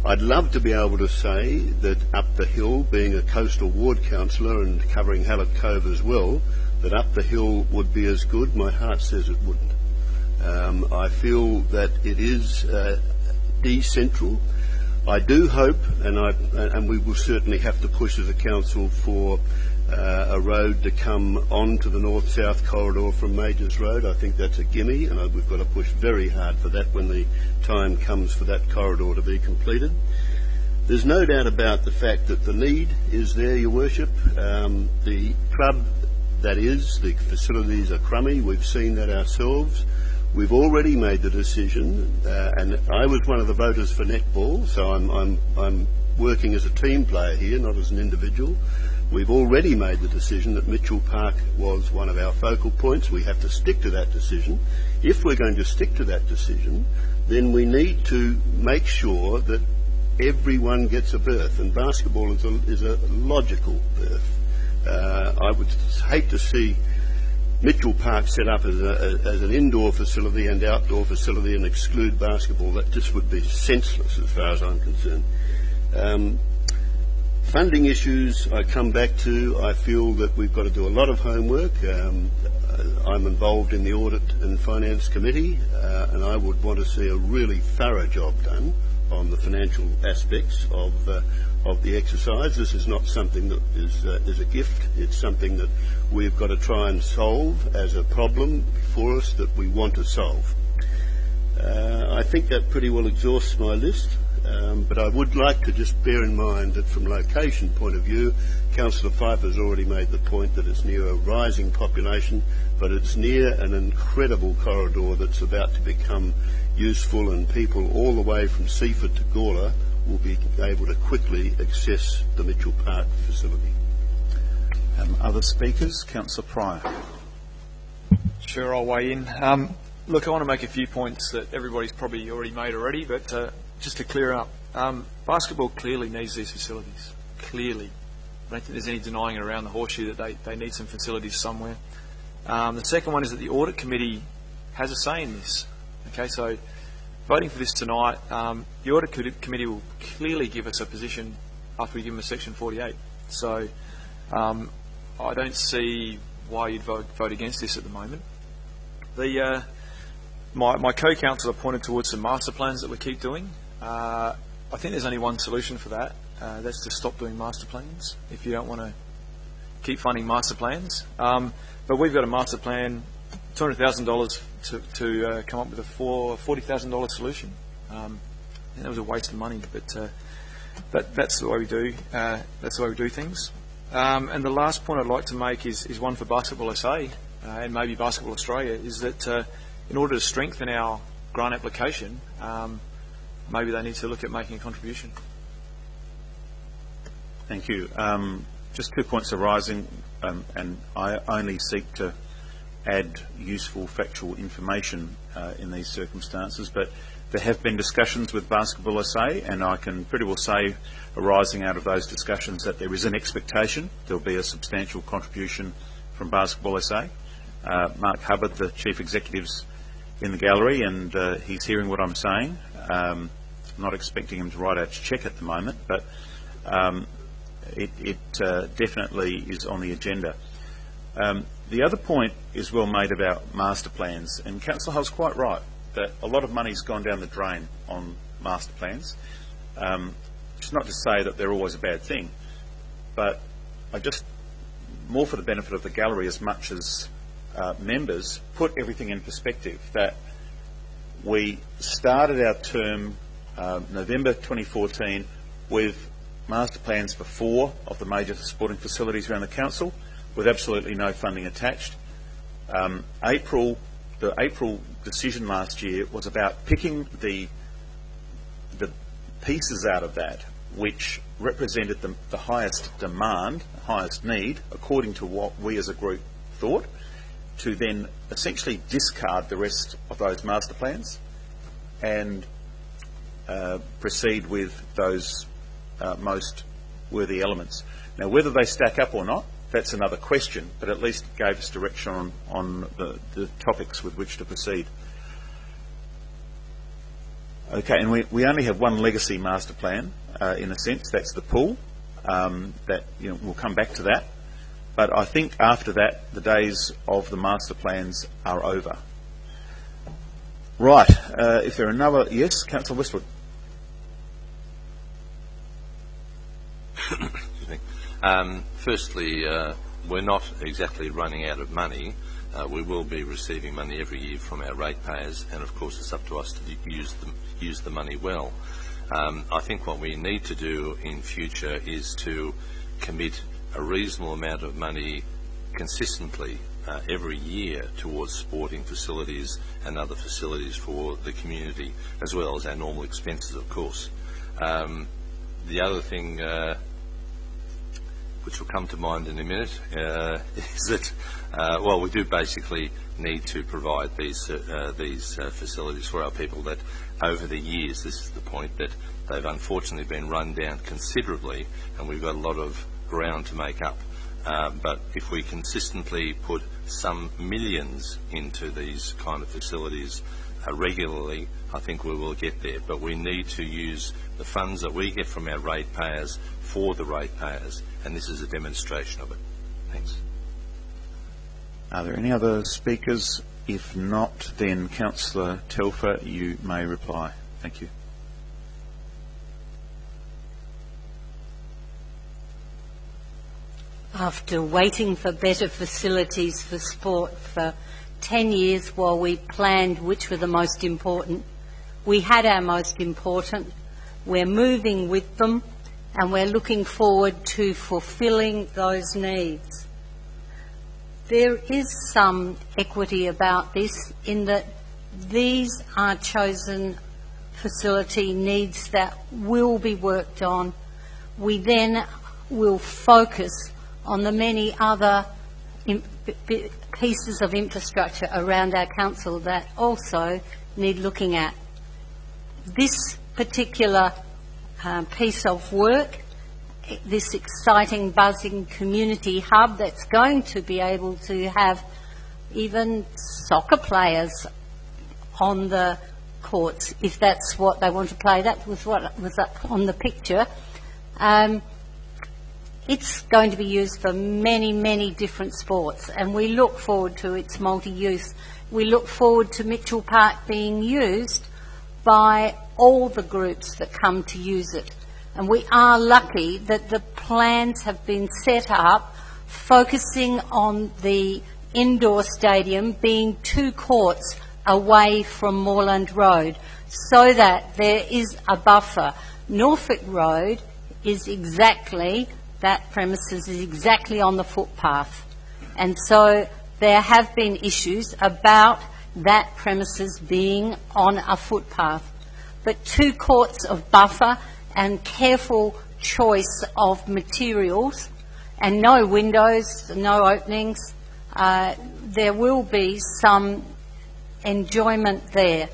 I'd love to be able to say that up the hill, being a coastal ward councillor and covering Hallett Cove as well, that up the hill would be as good. My heart says it wouldn't. Um, I feel that it is uh, decentral. I do hope, and, I, and we will certainly have to push as a council for uh, a road to come on to the north-south corridor from Majors Road. I think that's a gimme, and I, we've got to push very hard for that when the time comes for that corridor to be completed. There's no doubt about the fact that the need is there, Your Worship. Um, the club, that is, the facilities are crummy. We've seen that ourselves. We've already made the decision, uh, and I was one of the voters for netball, so I'm, I'm, I'm working as a team player here, not as an individual. We've already made the decision that Mitchell Park was one of our focal points. We have to stick to that decision. If we're going to stick to that decision, then we need to make sure that everyone gets a berth, and basketball is a, is a logical berth. Uh, I would hate to see Mitchell Park set up as, a, as an indoor facility and outdoor facility and exclude basketball. That just would be senseless as far as I'm concerned. Um, funding issues I come back to. I feel that we've got to do a lot of homework. Um, I'm involved in the Audit and Finance Committee, uh, and I would want to see a really thorough job done on the financial aspects of uh, of the exercise. This is not something that is uh, is a gift. It's something that we've got to try and solve as a problem before us that we want to solve. Uh, I think that pretty well exhausts my list, um, but I would like to just bear in mind that from location point of view, Councillor Pfeiffer has already made the point that it's near a rising population, but it's near an incredible corridor that's about to become useful, and people all the way from Seaford to Gawler will be able to quickly access the Mitchell Park facility.
Um, other speakers? Councillor Pryor.
Sure, I'll weigh in. Um, look, I want to make a few points that everybody's probably already made already, but uh, just to clear up, um, basketball clearly needs these facilities. Clearly. I don't think there's any denying it around the horseshoe that they, they need some facilities somewhere. Um, the second one is that the Audit Committee has a say in this. Okay, so voting for this tonight, um, the Audit Committee will clearly give us a position after we give them a Section forty-eight. So um, I don't see why you'd vote, vote against this at the moment. The uh, my, my co-councillor pointed towards some master plans that we keep doing. Uh, I think there's only one solution for that. Uh, that's to stop doing master plans if you don't want to keep funding master plans. Um, but we've got a master plan, two hundred thousand dollars to, to uh, come up with a four, forty thousand dollars solution. Um, I think that was a waste of money, but uh, that, that's the way we do. Uh, that's the way we do things. Um, and the last point I'd like to make is, is one for Basketball S A uh, and maybe Basketball Australia, is that uh, in order to strengthen our grant application, um, maybe they need to look at making a contribution.
Thank you. Um, just two points arising, um, and I only seek to add useful factual information uh, in these circumstances, but there have been discussions with Basketball S A, and I can pretty well say, arising out of those discussions, that there is an expectation there will be a substantial contribution from Basketball S A. Uh, Mark Hubbard, the Chief Executive's in the gallery, and uh, he's hearing what I'm saying. Um, I'm not expecting him to write out a cheque at the moment, but um, it, it uh, definitely is on the agenda. Um, the other point is well made about master plans, and Councillor Hull's quite right that a lot of money's gone down the drain on master plans. Um, it's not to say that they're always a bad thing, but I just, more for the benefit of the gallery as much as uh, members, put everything in perspective, that we started our term uh, November twenty fourteen with master plans for four of the major sporting facilities around the council, with absolutely no funding attached. Um, April, the April decision last year was about picking the the pieces out of that which represented the, the highest demand, the highest need, according to what we as a group thought, to then essentially discard the rest of those master plans and uh, proceed with those uh, most worthy elements. Now, whether they stack up or not, that's another question, but at least it gave us direction on, on the, the topics with which to proceed. Okay, and we, we only have one legacy master plan, uh, in a sense. That's the pool. Um, that, you know, we'll come back to that. But I think after that, the days of the master plans are over. Right. Uh, if there are another, yes, Councillor Westwood.
Excuse me. Um, firstly, uh, we're not exactly running out of money. Uh, we will be receiving money every year from our ratepayers, and of course it's up to us to use the, use the money well. Um, I think what we need to do in future is to commit a reasonable amount of money consistently uh, every year towards sporting facilities and other facilities for the community, as well as our normal expenses, of course. Um, the other thing uh, which will come to mind in a minute, uh, is that, uh, well, we do basically need to provide these uh, these uh, facilities for our people that over the years, this is the point, that they've unfortunately been run down considerably, and we've got a lot of ground to make up. Uh, but if we consistently put some millions into these kind of facilities uh, regularly, I think we will get there. But we need to use the funds that we get from our ratepayers for the ratepayers, and this is a demonstration of it. Thanks.
Are there any other speakers? If not, then Councillor Telfer, you may reply. Thank you.
After waiting for better facilities for sport for ten years while we planned which were the most important, we had our most important. We're moving with them, and we're looking forward to fulfilling those needs. There is some equity about this in that these are chosen facility needs that will be worked on. We then will focus on the many other pieces of infrastructure around our council that also need looking at. This particular uh, piece of work, this exciting, buzzing community hub that's going to be able to have even soccer players on the courts, if that's what they want to play. That was what was up on the picture. Um, it's going to be used for many, many different sports, and we look forward to its multi-use. We look forward to Mitchell Park being used by all the groups that come to use it. And we are lucky that the plans have been set up focusing on the indoor stadium being two courts away from Moorland Road, so that there is a buffer. Norfolk Road is exactly, that premises is exactly on the footpath. And so there have been issues about that premises being on a footpath. But two courts of buffer and careful choice of materials and no windows, no openings, uh, there will be some enjoyment there.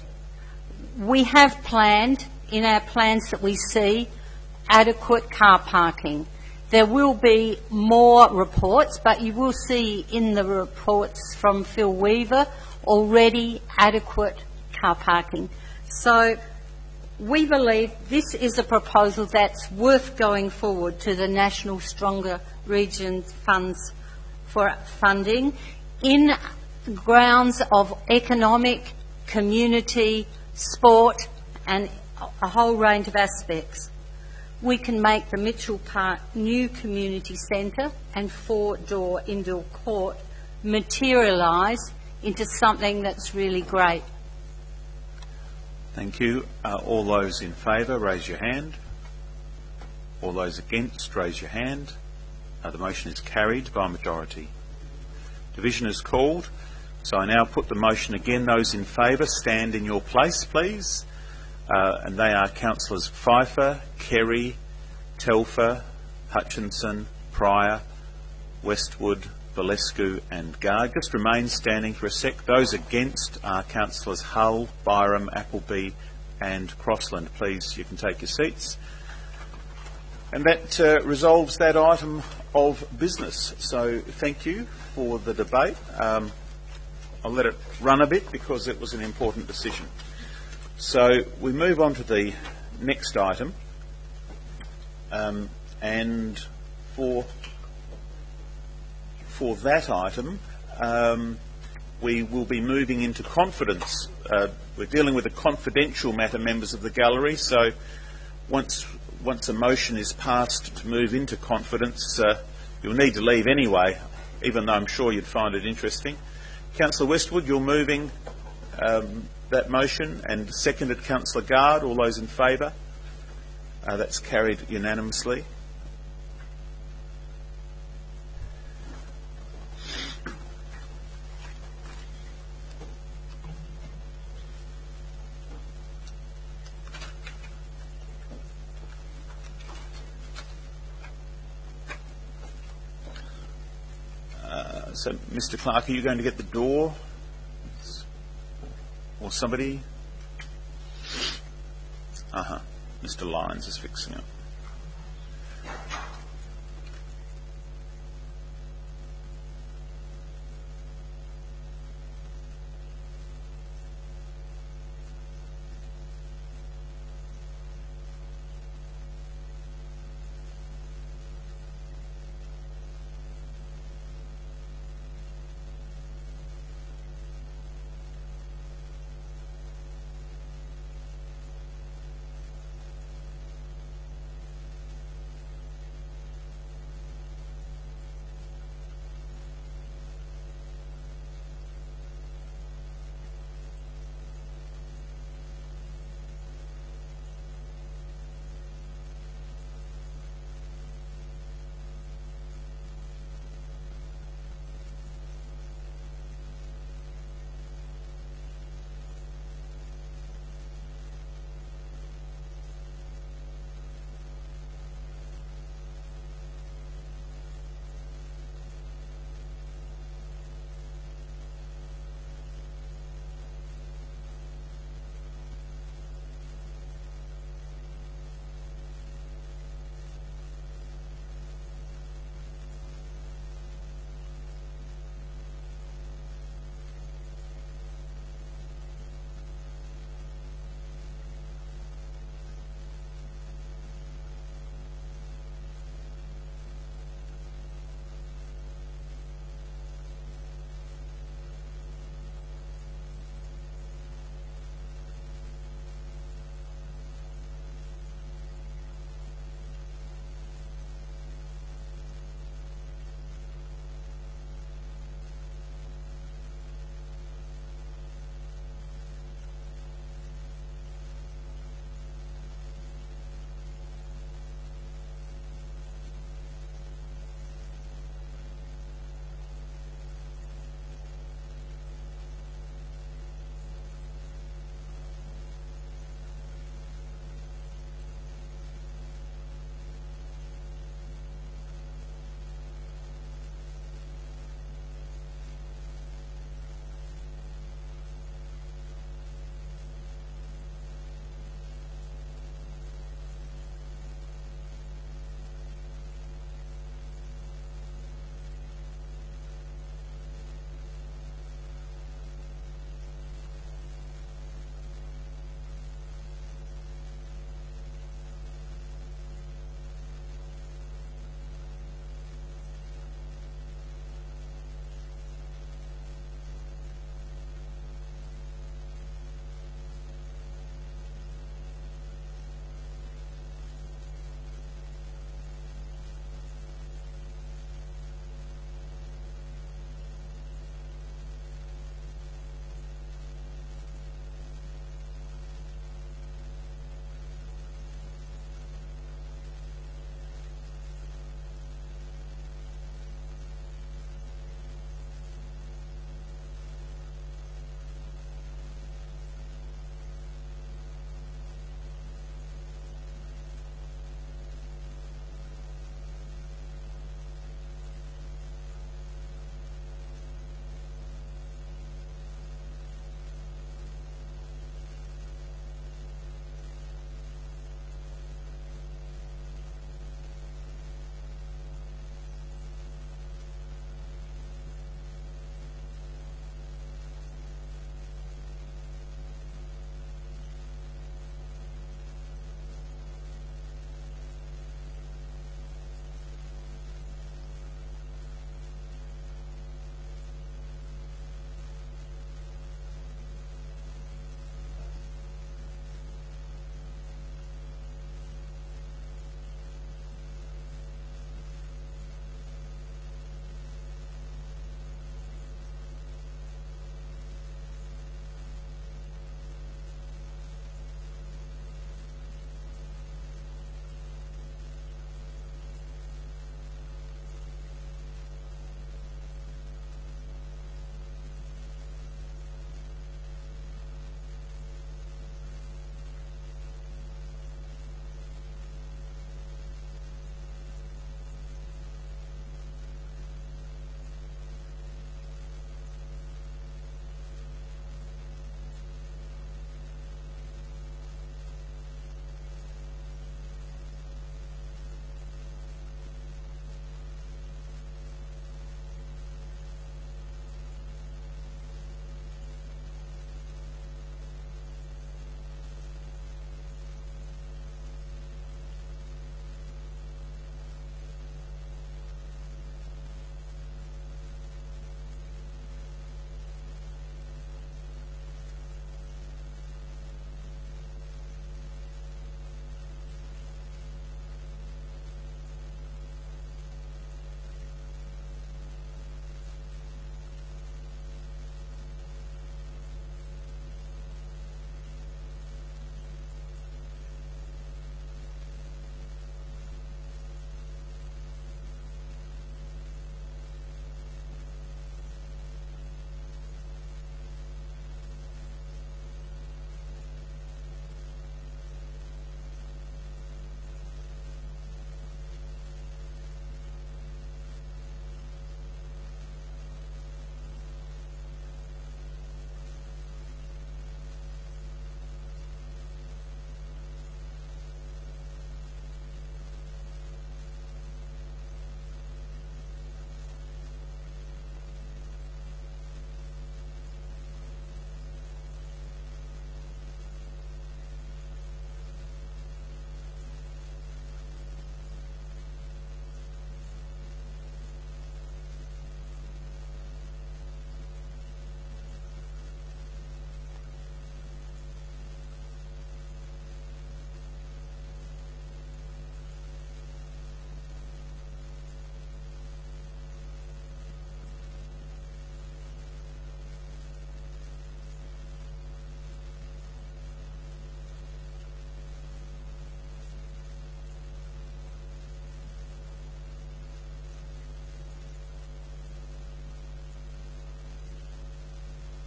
We have planned, in our plans that we see, adequate car parking. There will be more reports, but you will see in the reports from Phil Weaver already adequate car parking. So we believe this is a proposal that's worth going forward to the National Stronger Regions Funds for funding in grounds of economic, community, sport and a whole range of aspects. We can make the Mitchell Park new community centre and four-door indoor court materialise into something that's really great.
Thank you. Uh, all those in favour, raise your hand. All those against, raise your hand. Uh, the motion is carried by majority. Division is called. So I now put the motion again. Those in favour, stand in your place, please. Uh, and they are Councillors Pfeiffer, Kerry, Telfer, Hutchinson, Pryor, Westwood, Valescu and Garg. Just remain standing for a sec. Those against are Councillors Hull, Byram, Appleby and Crossland. Please, you can take your seats. And that uh, resolves that item of business. So thank you for the debate. Um, I'll let it run a bit because it was an important decision. So we move on to the next item, um, and for for that item, um, we will be moving into confidence. Uh, we're dealing with a confidential matter, members of the gallery. So once once a motion is passed to move into confidence, uh, you'll need to leave anyway, even though I'm sure you'd find it interesting. Councillor Westwood, you're moving um, that motion, and seconded Councillor Gard. All those in favour? Uh, that's carried unanimously. Uh, so, Mister Clark, are you going to get the door? Or somebody? Uh-huh. Mister Lyons is fixing it.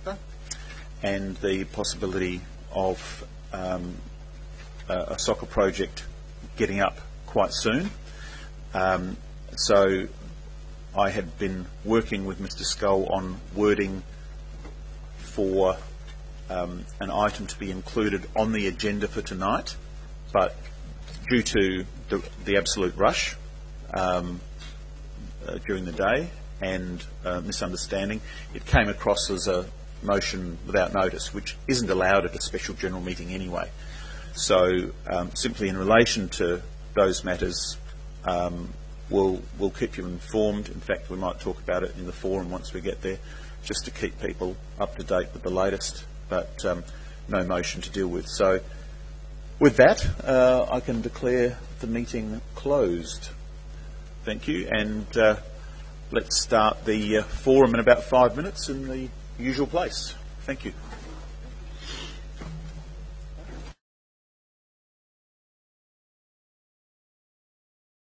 soccer and the possibility of um, a, a soccer project getting up quite soon. Um, so I had been working with Mister Scull on wording for um, an item to be included on the agenda for tonight, but due to the, the absolute rush um, uh, during the day and uh, misunderstanding, it came across as a motion without notice, which isn't allowed at a special general meeting anyway. So um, simply in relation to those matters, um, we'll, we'll keep you informed. In fact, we might talk about it in the forum once we get there, just to keep people up to date with the latest, but um, no motion to deal with. So with that, uh, I can declare the meeting closed. Thank you, and uh, let's start the uh, forum in about five minutes in the usual place. Thank you.